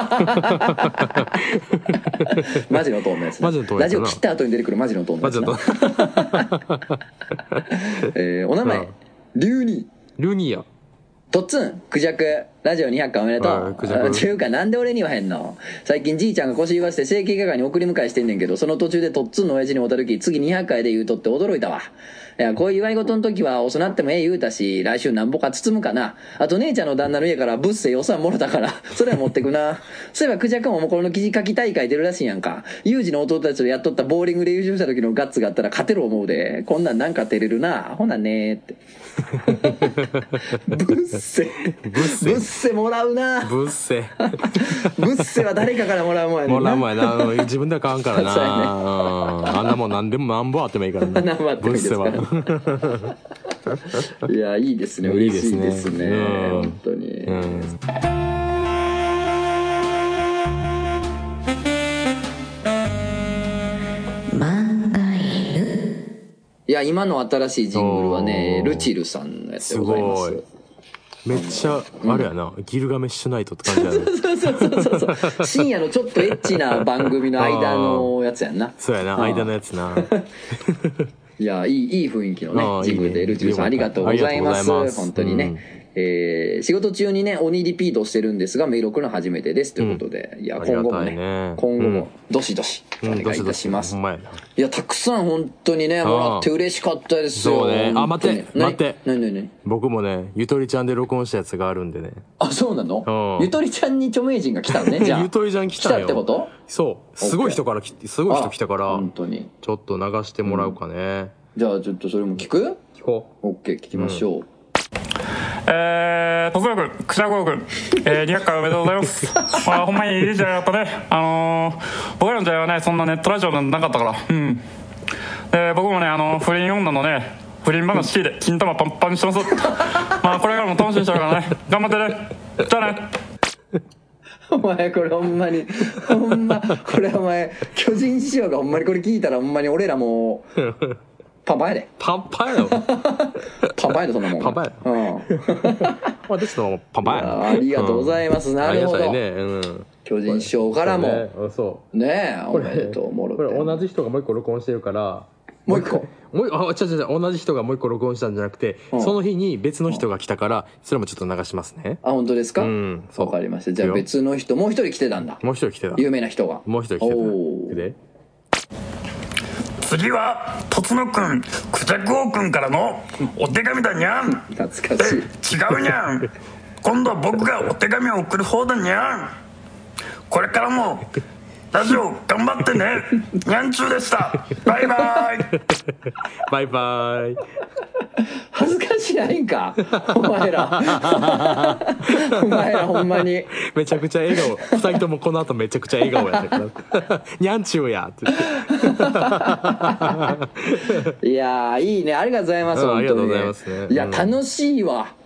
S1: マジのトーンのやつ、ね、
S3: マジのトーン
S1: ラジオ切った後に出てくるマジのトーンのやつな。マジのトーンえー、お名前リュウニ
S3: ルニア
S1: とっつん、クジャク、ラジオにひゃっかいおめでとう。っていうか、なんで俺に言わへんの？最近じいちゃんが腰言わして整形外科に送り迎えしてんねんけど、その途中でとっつんの親父に会った時、次にひゃっかいで言うとって驚いたわ。いや、こういう祝い事の時は遅なってもええ言うたし、来週なんぼか包むかな。あと姉ちゃんの旦那の家からブッセ予算もろたから、それは持ってくな。そういえばクジャクももこの記事書き大会出るらしいやんか。ユージの弟たちとやっとったボーリングで優勝した時のガッツがあったら勝てる思うで。こんなんなんか照れるな。ほなねーって。ブッセ。ブッセ。ブッセもらうな。
S3: ブッセ。
S1: ブッセは誰かからもらうもんやねんな。
S3: もらうもんやな。自分では買わんからな。ね、あんなもん何でも何本あってもいいからな。
S1: 何本あってもいいですから。いや、いいですね。嬉しいですね。本当に。うん、いや、今の新しいジングルはね、ルチルさんのやつでございます。すごい。
S3: めっちゃあれやな、うん、ギルガメッシュナイトって感じやね。
S1: そうそうそうそうそう。深夜のちょっとエッチな番組の間のやつやんな。
S3: そうやな、間のやつな。
S1: いや、いいいい雰囲気のねジングルで、ルチルさんありがとうございます。本当にね。うんえー、仕事中にね鬼リピートしてるんですがメール送るの初めてですということで、うん、いや今後もね、ね、今後もどしどしお願いいたします、うん、いやたくさん本当にねもらって嬉しかったですよ。
S3: そうね。あ、待って待って
S1: 何何何
S3: 僕もねゆとりちゃんで録音したやつがあるんでね。
S1: あ、そうなの？ゆとりちゃんに著名人が来たのね。じゃあ
S3: ゆとりちゃん来たよ。
S1: 来たってこと？
S3: そうすごい人から来てすごい人来たから
S1: 本当に
S3: ちょっと流してもらうかね、うん、
S1: じゃあちょっとそれも聞く？
S3: 聞こ
S1: う。 OK 聞きましょう、うん
S8: えー、とつよくん、くしゃごうくん、えー、にひゃっかいおめでとうございます。まあ、ほんまにいい時代だったね。あのー、僕らの時代はね、そんなネットラジオなんてなかったから。うん。で、僕もね、あのー、不倫女のね、不倫話聞いて、金玉パンパンにしてます。まあ、これからも楽しみにしてるからね。頑張ってね。じゃあね。
S1: お前これほんまに、ほんま、これお前、巨人師匠がほんまにこれ聞いたらほんまに俺らもう、パンパンやで。
S3: パンパンやろ。
S1: パンパンやでそんなもん。
S3: パンパンや。うん。私のパンパンや。
S1: ありがとうございます。なるほど。
S3: ありがたいね。うん。
S1: 巨人師匠からも。
S3: そう。
S1: ねえ、おめでとうもろて。
S3: これ同じ人がもう一個録音してるから。
S1: もう一個。
S3: もうあ、違う違う同じ人がもう一個録音したんじゃなくて、その日に別の人が来たからそれもちょっと流しますね。
S1: あ、本当ですか？
S3: うん。
S1: わかりました。じゃあ別の人もう一人来てたんだ。
S3: もう一人来てた。
S1: 有名な人が。
S3: もう一人来てた。おで。
S8: 次はとつのくん、くじゃくおうくんからのお手紙だにゃん。
S1: 懐かしい。
S8: 違うにゃん。今度は僕がお手紙を送る方だにゃん。これからもラジオ頑張ってね。にゃんちゅうでした。バイバイ。
S3: バイバイ。
S1: 恥ずかしないんかお前ら。お前らほんまに
S3: めちゃくちゃ笑顔。ふたりともこの後めちゃくちゃ笑顔やったからにゃんちゅうやって言って。
S1: いやーいいね、ありがとうございます。
S3: うん、ありがとうございますね。
S1: いや楽しいわ。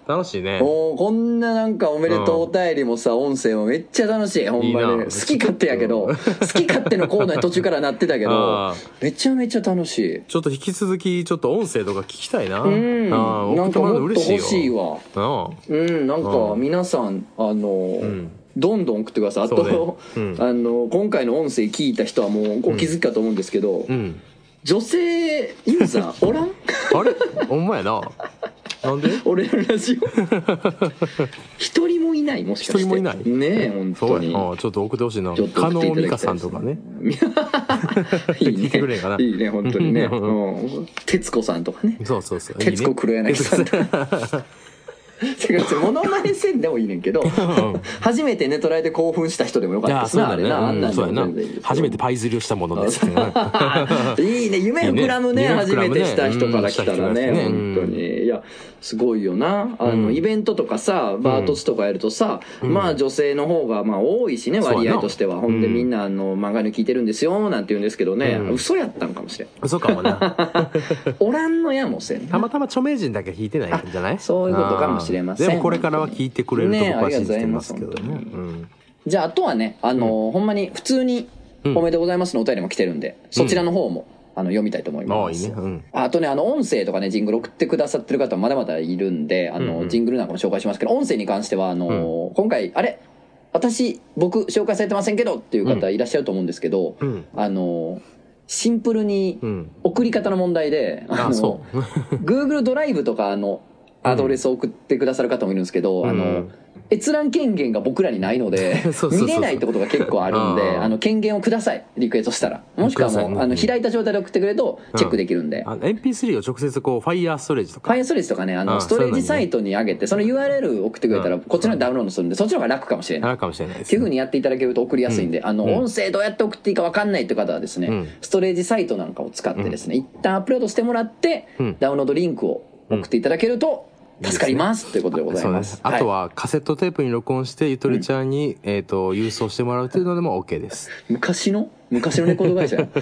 S3: 楽しいね。
S1: もうこんななんかおめでとうお便りもさ、音声もめっちゃ楽しい。ほんまに好き勝手やけど、好き勝手のコーナーに途中からなってたけど、めちゃめちゃ楽しい。
S3: ちょっと引き続きちょっと音声とか聞きたいな。う
S1: ん。なんかもっと欲しいわ。うん。なんか皆さんあのどんどん送ってください。あとあの今回の音声聞いた人はもうお気づきかと思うんですけど、女性ユーザーおらん？
S3: あれ？ほんまやな。なんで？
S1: 俺のラジオ一人もいない。もしかして
S3: 一人もいない
S1: ねえ、本当に。
S3: ああ、ちょっと送ってほしいな。加納美香さんとかね。
S1: いいね、
S3: 聞いてくれんかな。
S1: いいね、本当にね。徹子さんとかね。
S3: そうそうそう。
S1: 徹子黒柳さんとか。違う違う、モノマネせんでもいいねんけど、初めてネトライで興奮した人でもよかったですな、あれな。あんなんでも全然いいです。
S3: 初めてパイ釣りをしたものです。い
S1: いね、夢膨らむね、初めてした人から来たらね、本当に。いや、すごいよな。あの、イベントとかさ、バートツとかやるとさ、まあ女性の方がまあ多いしね、割合としては。ほんでみんな、あの、漫画に聞いてるんですよ、なんて言うんですけどね、嘘やったんかもしれん。
S3: 嘘かもな。
S1: おらんのやもせん。
S3: たまたま著名人だけ弾いてないんじゃない？
S1: そういうことかもしれません。
S3: でもこれからは聞いてくれると僕は信じてますけどね。
S1: じゃああとはね、あのほんまに普通におめでとうございますのお便りも来てるんで、そちらの方もあの読みたいと思います。あとね、あの音声とかね、ジングル送ってくださってる方はまだまだいるんで、あのジングルなんかも紹介しますけど、音声に関してはあの今回あれ私僕紹介されてませんけどっていう方いらっしゃると思うんですけど、あのシンプルに送り方の問題で、あの Google ドライブとかのアドレスを送ってくださる方もいるんですけど、うん、あの閲覧権限が僕らにないので見れないってことが結構あるんで、あの権限をください、リクエストしたら。もしくはもうあの開いた状態で送ってくれるとチェックできるんで、
S3: うん、エムピースリー を直接こう Fire ストレージとか
S1: Fire ストレージとかね、あのストレージサイトに上げてその ユーアールエル 送ってくれたらこっちのダウンロードするんで、そっちの方が楽かもしれない。
S3: 楽かもしれないですね。
S1: っていう風にやっていただけると送りやすいんで、あの音声どうやって送っていいか分かんないって方はですね、ストレージサイトなんかを使ってですね、一旦アップロードしてもらってダウンロードリンクを送っていただけると助かりますということでございます。
S3: あとはカセットテープに録音してゆとりちゃんに、えっと郵送してもらうというのでも OK です。
S1: 昔の昔のレコード会社と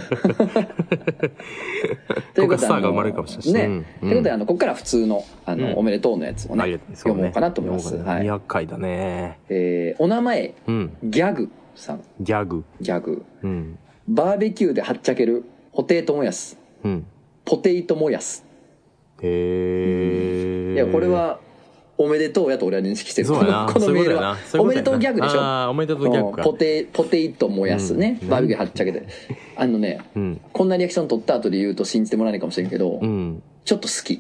S1: いうことで、スターが生まれるかもしれないね。ということで、あのここから普通のあのおめでとうのやつをね読もうかなと思います。
S3: にひゃっかいだね。
S1: えお名前ギャグさん。
S3: ギャグ
S1: ギャグ。バーベキューではっちゃけるポテイトもやす。ポテイトもやす。
S3: へえ。
S1: いや、これはおめでとうやと俺は認識してる。このメールはおめでとうギャグでしょ。
S3: ああ、おめでとうギャグか。
S1: ポテポテイト燃やすね、バーベキューはっちゃけて、あのね、こんなリアクション取った後で言うと信じてもらえないかもしれんけど、ちょっと好き。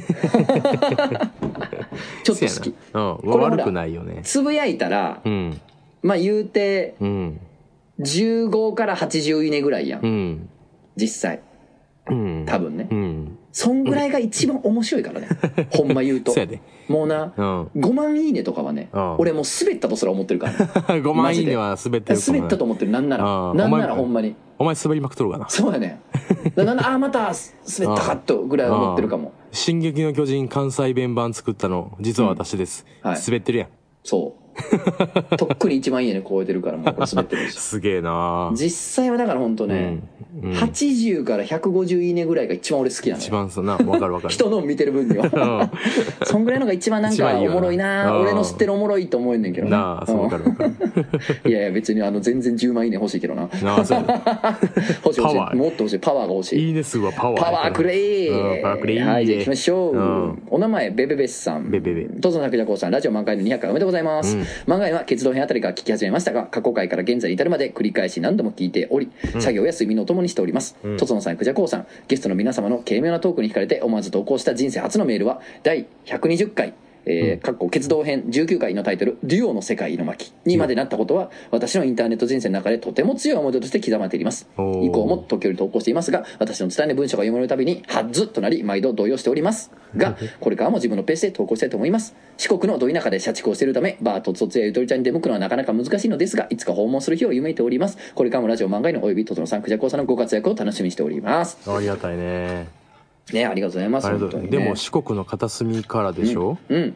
S1: ちょっと好き。
S3: 悪くないよね。
S1: つぶやいたら、まあ言うてじゅうごからはちじゅういいねぐらいやん、実際。多分ね、そんぐらいが一番面白いからね。ほんま言うともうな、ごまんいいねとかはね、俺もう滑ったとすら思ってるから
S3: ごまんいいねは滑ってる。
S1: 滑ったと思ってる。なんならなんならほんまに
S3: お前滑りまくっとるかな。
S1: そうやね。ああまた滑ったかっとぐらい思ってるかも。
S3: 進撃の巨人関西弁版作ったの実は私です。滑ってるやん。
S1: そうとっくにいちまんいいね超えてるから、もうこれ滑ってるでしょ。
S3: すげえな。
S1: 実際はだからほんとね、はちじゅうからひゃくごじゅういいねぐらいが一番俺好きなのよ。
S3: 一番そうな、わかるわかる。
S1: 人の見てる分にはそんぐらいのが一番なんかおもろいな、俺の知ってるおもろいと思えんねんけど
S3: な。そうわかるわかる。
S1: いやいや別にあの全然じゅうまんいいね欲しいけどな。欲しい欲しい、もっと欲しい、パワーが欲しい。
S3: いいね数はパワー。
S1: パワーくれー。
S3: パワーくれー。
S1: はい、じゃあ行きましょう。お名前ベベベスさん。
S3: ベベベ。
S1: とぞなくじゃこうさん、ラジオ満開のにひゃっかいおめでとうございます。満開は結論編あたりから聞き始めましたが、過去回から現在に至るまで繰り返し何度も聞いており、作業や睡眠のお供にしております。とつのさん、くじゃこうさん、ゲストの皆様の軽妙なトークに惹かれて思わず投稿した人生初のメールはだいひゃくにじゅっかい、えー、かっこ決動編じゅうきゅうかいのタイトルデュオの世界の巻にまでなったことは、私のインターネット人生の中でとても強い思い出として刻まれています。以降も時折投稿していますが、私の伝えない文章が読まれるたびにハッズとなり毎度動揺しておりますが、これからも自分のペースで投稿したいと思います。四国のど田舎で社畜をしているため、バーと卒やゆとりちゃんに出向くのはなかなか難しいのですが、いつか訪問する日を夢見ております。これからもラジオ漫画のおよびとつのさん、くじゃこうさんのご活躍を楽しみにしております。
S3: ありがたいね。
S1: ね、ありがとうございます。
S3: ね、でも四国の片隅からでしょ。
S1: うん、うん、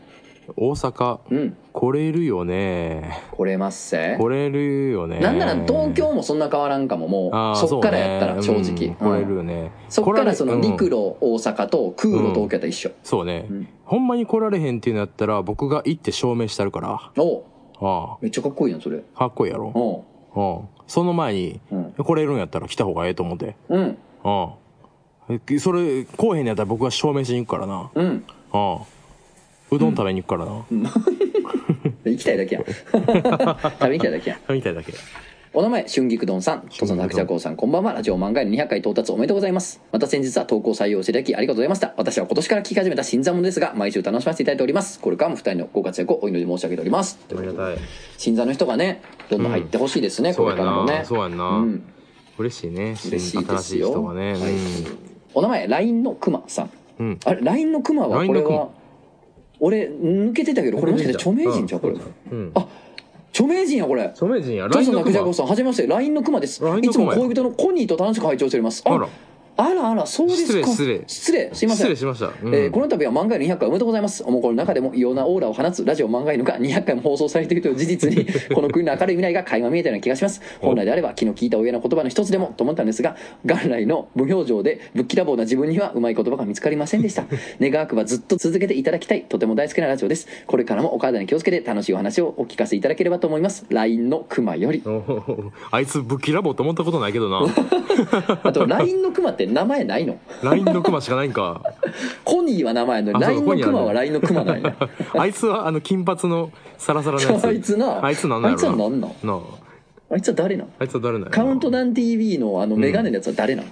S3: 大阪、うん、来れるよね。
S1: 来れますせ。
S3: 来れるよね。
S1: なんなら東京もそんな変わらんかも。もうそっからやったら正直、ね、
S3: うん、来れるよね。
S1: そっからその陸路大阪と空路東京と一緒、うん、
S3: そうね、うん、ほんまに来られへんっていうのやったら僕が行って証明してあるから。
S1: おああ、めっちゃかっこいいやんそれ。
S3: かっこいいやろ。おう、その前に、うん、来れるんやったら来た方がええと思って。うん。ああ、それ来へんやったら僕が証明しに行くからな。うん。ああ、うどん食べに行くからな。うん、
S1: 行きたいだけやん。食べに行きたいだけやん。
S3: 食べに行きたいだけ。
S1: お名前春菊丼さん、とその白蛇江さん、こんばんは。ラジオ漫画にひゃっかい到達おめでとうございます。また先日は投稿採用していただきありがとうございました。私は今年から聞き始めた新参者ですが、毎週楽しませていただいております。これからもふたりのご活躍をお祈り申し上げております。
S3: ありがたい。
S1: 新参の人がね、どんどん入ってほしいですね、うん、これからもね。
S3: そうやんな、うん、嬉しいね。
S1: 嬉しいですよ。新しい人がね、はい、うん、お名前 ライン のくまさん、うん、あれ ライン のくまはこれは俺抜けてたけど、これもしかして著名人じゃんこれ、うん、あ、著名人やこれ。
S3: 著名人や。
S1: ラインのくまさん、はじめまして。ライン のくまです。いつも恋人のコニーと楽しく拝聴しております。あら。あらあら、そうですか。
S3: 失礼、
S1: 失礼。すいません。
S3: 失礼しました。
S1: うん、えー、この度は漫画犬にひゃっかいおめでとうございます。おもころの中でも異様なオーラを放つラジオ漫画犬がにひゃっかいも放送されているという事実に、この国の明るい未来が垣間見えたような気がします。本来であれば気の利いた親の言葉の一つでもと思ったんですが、元来の無表情でぶっきらぼうな自分にはうまい言葉が見つかりませんでした。願わくばずっと続けていただきたい。とても大好きなラジオです。これからもお体に気をつけて楽しいお話をお聞かせいただければと思います。ライン のくまより。
S3: あいつぶっきらぼうと思ったことないけどな。
S1: あと ライン のくまって名前ないの？
S3: ライン のクマしかないんか。
S1: コニーは名前のに ライン のクマは ライン のクマなんや。
S3: あいつはあの金髪のサラサラのやつ。
S1: あいつな。
S3: あいつなんなんやろな。
S1: あいつはなんなん？なあ。あいつは誰なん？
S3: あいつは誰なんやろな。
S1: カウントダウン ティーブイ のあのメガネのやつは誰なん？うん、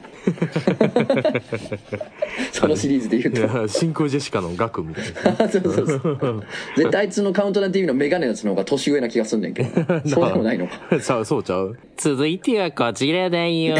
S1: そのシリーズで言うと。
S3: 真空ジェシカのガクみたいな。
S1: そうそうそう。絶対あいつのカウントダウン ティーブイ のメガネのやつの方が年上な気がすんねんけど。そうでもないのか。
S3: さあ、そうちゃう。続いてはこちらだよ。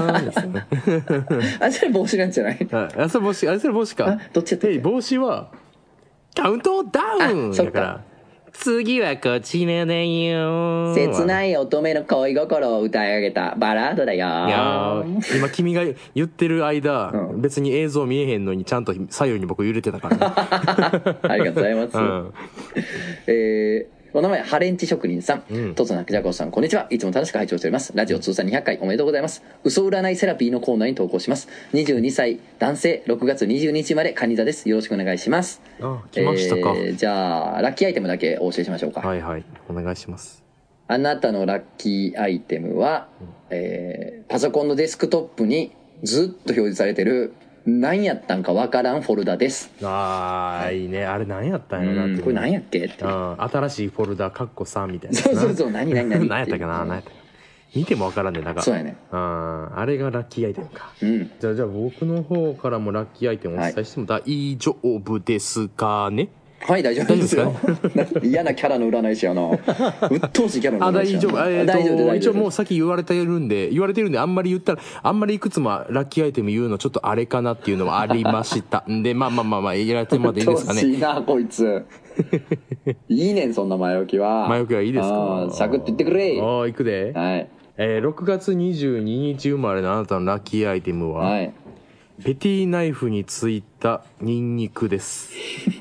S1: あ、それ帽子なんじゃない？
S3: あ、それ帽子、あれそれ帽子か。
S1: どっちやったっけ？
S3: 帽子はカウントダウンだから。次はこちらだよ。
S1: 切ない乙女の恋心を歌い上げたバラードだよ。いや
S3: 今君が言ってる間、うん、別に映像見えへんのにちゃんと左右に僕揺れてたからね。
S1: ありがとうございます。うん、えーお名前ハレンチ職人さん、とつなくじゃこさん、こんにちは。いつも楽しく拝聴しております。ラジオ通算にひゃっかいおめでとうございます。嘘占いセラピーのコーナーに投稿します。にじゅうにさい男性、ろくがつにじゅうににちまで蟹座です。よろしくお願いします。
S3: あ、来ましたか。
S1: えー、じゃあラッキーアイテムだけお教えしましょうか。
S3: はいはい、お願いします。
S1: あなたのラッキーアイテムは、えー、パソコンのデスクトップにずっと表示されてる何やったんかわからんフォルダです。
S3: ああ、いいね。あれ何やったんやろなって。
S1: これ何やっけって。
S3: 新しいフォルダカッコさんみたいな。
S1: そうそうそう。何何何。
S3: 何やったかな。何やったか。見てもわからんね。なんか。
S1: そうやね。
S3: ああ、あれがラッキーアイテムか。うん。じゃあじゃあ僕の方からもラッキーアイテムをお伝えしても大丈夫ですかね。
S1: はい、大丈夫ですよ。嫌なキャラの占い師やな。鬱陶しいキャラの占い師やな。
S3: あ、大丈夫。えー、大丈夫。一応もう先言われてるんで、言われてるんで、あんまり言ったら、あんまりいくつもラッキーアイテム言うのちょっとあれかなっていうのはありましたんで、まあまあまあまあ、やられてもらっていいですかね。
S1: 鬱陶しいな、こいつ。いいねん、そんな前置きは。
S3: 前置きはいいですか。
S1: サクッと言ってくれ。
S3: ああ、行くで。
S1: はい。
S3: えー、ろくがつにじゅうににち生まれのあなたのラッキーアイテムは、はい、ペティナイフについたニンニクです。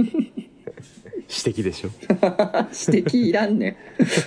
S3: 指摘でしょ。
S1: 指摘いらんね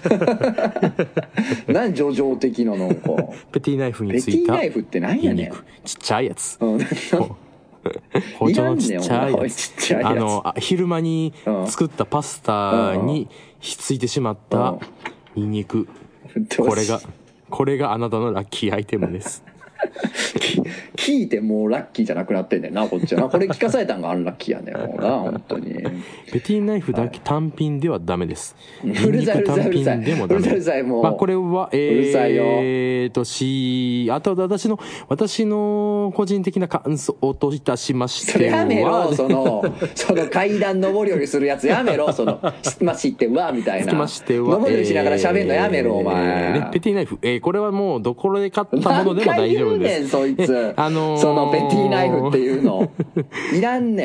S1: ん。何叙情的なのか。
S3: ペティナイフについた
S1: ペティナイフって何やねん。
S3: ちっちゃいやつ。包丁のちっちゃいやつ。あの昼間に作ったパスタにひっついてしまったニンニク。これがこれがあなたのラッキーアイテムです。
S1: 聞いてもうラッキーじゃなくなってんねんな、こっちはな。これ聞かされたんがアンラッキーやねんもうな、本当に。
S3: ペティナイフだけ単品ではダメです。
S1: うるさいうるさいうるさい。うるさいうるさいもう。
S3: まあこれはえー、うるさいよ。えーとし、あと私の私の個人的な感想といたしましては。それ
S1: やめろ、そのその階段上り下りするやつやめろ、そのましてってわみたいな。
S3: ましては。
S1: 上り下りしながら喋んのやめろお前。
S3: えー、ペティナイフ、えー、これはもうどこで買ったものでも大丈夫です。
S1: そいつ、あのー、そのペティナイフっていうのいらんねん。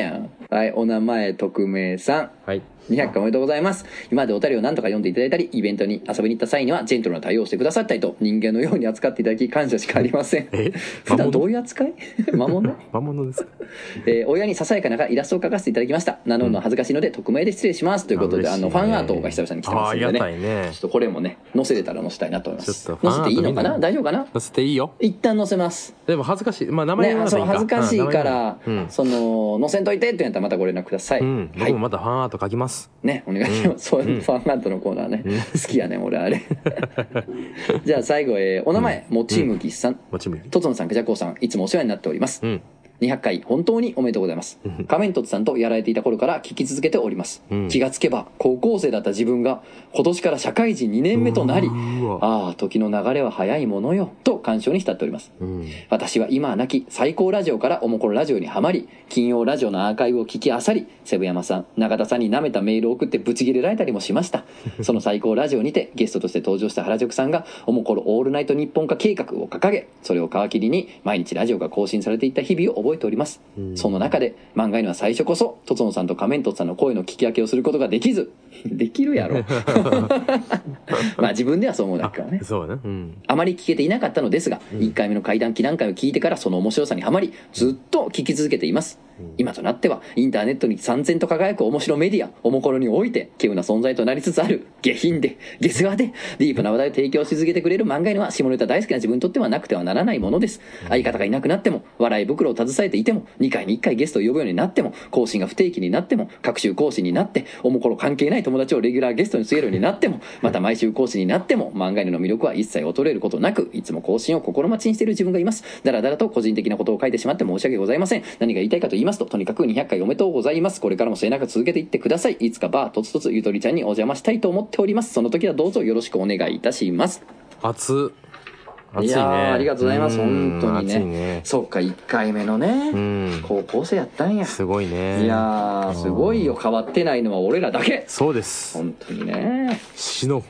S1: はい、お名前匿名さん。
S3: はい。
S1: にひゃっかいおめでとうございます。今までお便りを何とか読んでいただいたり、イベントに遊びに行った際にはジェントルな対応をしてくださったりと、人間のように扱っていただき感謝しかありません。
S3: え
S1: 普段どういう扱い魔物
S3: 魔物ですか。
S1: えー、親にささやかながらイラストを描かせていただきました。名乗るの恥ずかしいので匿名で失礼します。ということで、あの、ファンアートが久々に来てますんでね。
S3: ありがたいね。
S1: ちょっとこれもね、載せれたら載せたいなと思います。
S3: ちょっと
S1: 載せていいのかな大丈夫かな
S3: 載せていいよ。
S1: 一旦載せます。
S3: でも恥ずかしい。まあ名前言わなくていいか。
S1: ね、そう恥ずかしいから、
S3: うん、
S1: その、載せんといてってやったらまたご連絡ください。
S3: うん。僕もまたファンアート描きます。
S1: ね、お願いします。うん、そういうファンアートのコーナーね。うん、好きやねん、俺あれ。じゃあ最後、えー、お名前、もちむぎさん。
S3: もちむぎ。
S1: とつのさん、くじゃこうさん、いつもお世話になっております。
S3: うん。
S1: にひゃっかい本当におめでとうございます。仮面凸さんとやられていた頃から聞き続けております、うん、気がつけば高校生だった自分が今年から社会人にねんめとなり、ああ時の流れは早いものよと感傷に浸っております、うん、私は今は亡き最高ラジオからおもころラジオにはまり、金曜ラジオのアーカイブを聞きあさり、セブ山さん中田さんに舐めたメールを送ってブチギレられたりもしましたその最高ラジオにてゲストとして登場した原宿さんがおもころオールナイト日本化計画を掲げ、それを皮切りに毎日ラジオが更新されていった日々を覚えております、うん、その中で漫画には最初こそとつのさんと仮面凸さんの声の聞き分けをすることができずできるやろまあ自分ではそう思うだけどね。
S3: そうね、うん、
S1: あまり聞けていなかったのですが、うん、いっかいめの怪談祈談会を聞いてからその面白さにはまりずっと聞き続けています、うん、今となってはインターネットに燦然と輝く面白メディアおもころにおいて稀有な存在となりつつある下品で下世話でディープな話題を提供し続けてくれる漫画には下ネタ大好きな自分にとってはなくてはならないものです、うん、相方がいなくなっても笑い袋を携えていてもにかいにいっかいゲストを呼ぶようになっても更新が不定期になっても各週更新になっておもころ関係ない友達をレギュラーゲストに据えるようになってもまた毎週更新になっても漫画犬の魅力は一切衰えることなくいつも更新を心待ちにしている自分がいます。だらだらと個人的なことを書いてしまって申し訳ございません。何が言いたいかと言いますと、とにかくにひゃっかいおめでとうございます。これからも末永く続けていってください。いつかバーとつとつゆとりちゃんにお邪魔したいと思っております。その時はどうぞよろしくお願いいたします。
S3: 熱っ
S1: いやーありがとうございます。本当に ね, ねそっかいっかいめのね高校生やったんや。
S3: すごいね。
S1: いやーすごいよ。変わってないのは俺らだけ。
S3: そうです。
S1: 本当にね
S3: 死のう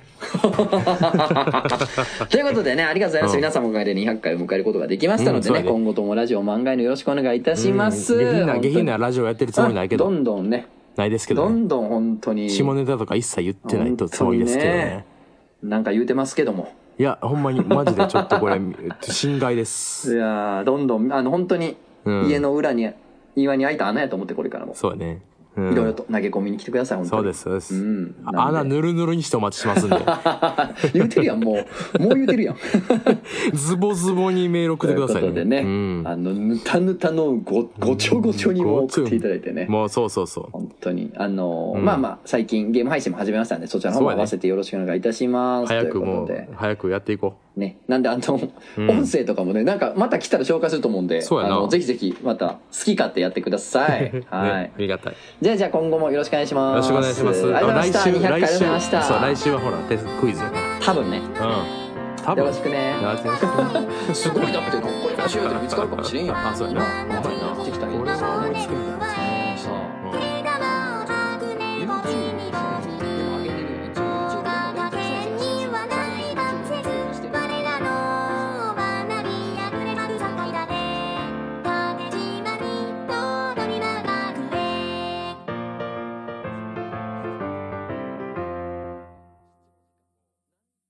S1: ということでねありがとうございます、うん、皆さんもおかげでにひゃっかいを迎えることができましたのでね、うん、ね今後ともラジオ漫画のよろしくお願いいたします、うん、
S3: 下品な下品なラジオやってるつもりないけど
S1: どんどんね
S3: ないですけど、ね、
S1: どんどん本当に
S3: 下ネタとか一切言ってないとつもりですけどね、ね
S1: なんか言うてますけども
S3: いやほんまにマジでちょっとこれ心外です
S1: いやどんどんあの本当に家の裏に、うん、庭に開いた穴やと思ってこれからも
S3: そうね
S1: いろいろと投げ込みに来てください本当に。
S3: そうですそうです、うん、穴ぬるぬるにしてお待ちしますんで
S1: 言うてるやんもうもう言うてるやん
S3: ズボズボにメール送ってくださいね。
S1: ということでね、うん、あのぬたぬたのごごちょごちょにも送っていただいてね、
S3: もうそうそうそう
S1: 本当にあのーうん、まあまあ最近ゲーム配信も始めましたんでそちらの方も合わせてよろしくお願いいたします、
S3: ね、早くもう早くやっていこう
S1: ね。なんであの、うん、音声とかもねなんかまた来たら紹介すると思うんで
S3: そうやな
S1: あのぜひぜひまた好き勝手やってくださいはい、
S3: ね、ありがたい。
S1: じゃあじゃあ今後もよろしくお願いします。
S3: よろしくお願いします。
S1: ありがとうございました。にひゃっかいありがとうございました。
S3: そう来週はほらテストクイズやから
S1: 多分ね、うん、
S3: 多分
S1: よろしくねすごいだってこれラジオで見つかるかもしれんよ。
S3: あそうやな
S1: やばいなってきたらいいですよね。
S3: これは思いつくんだ。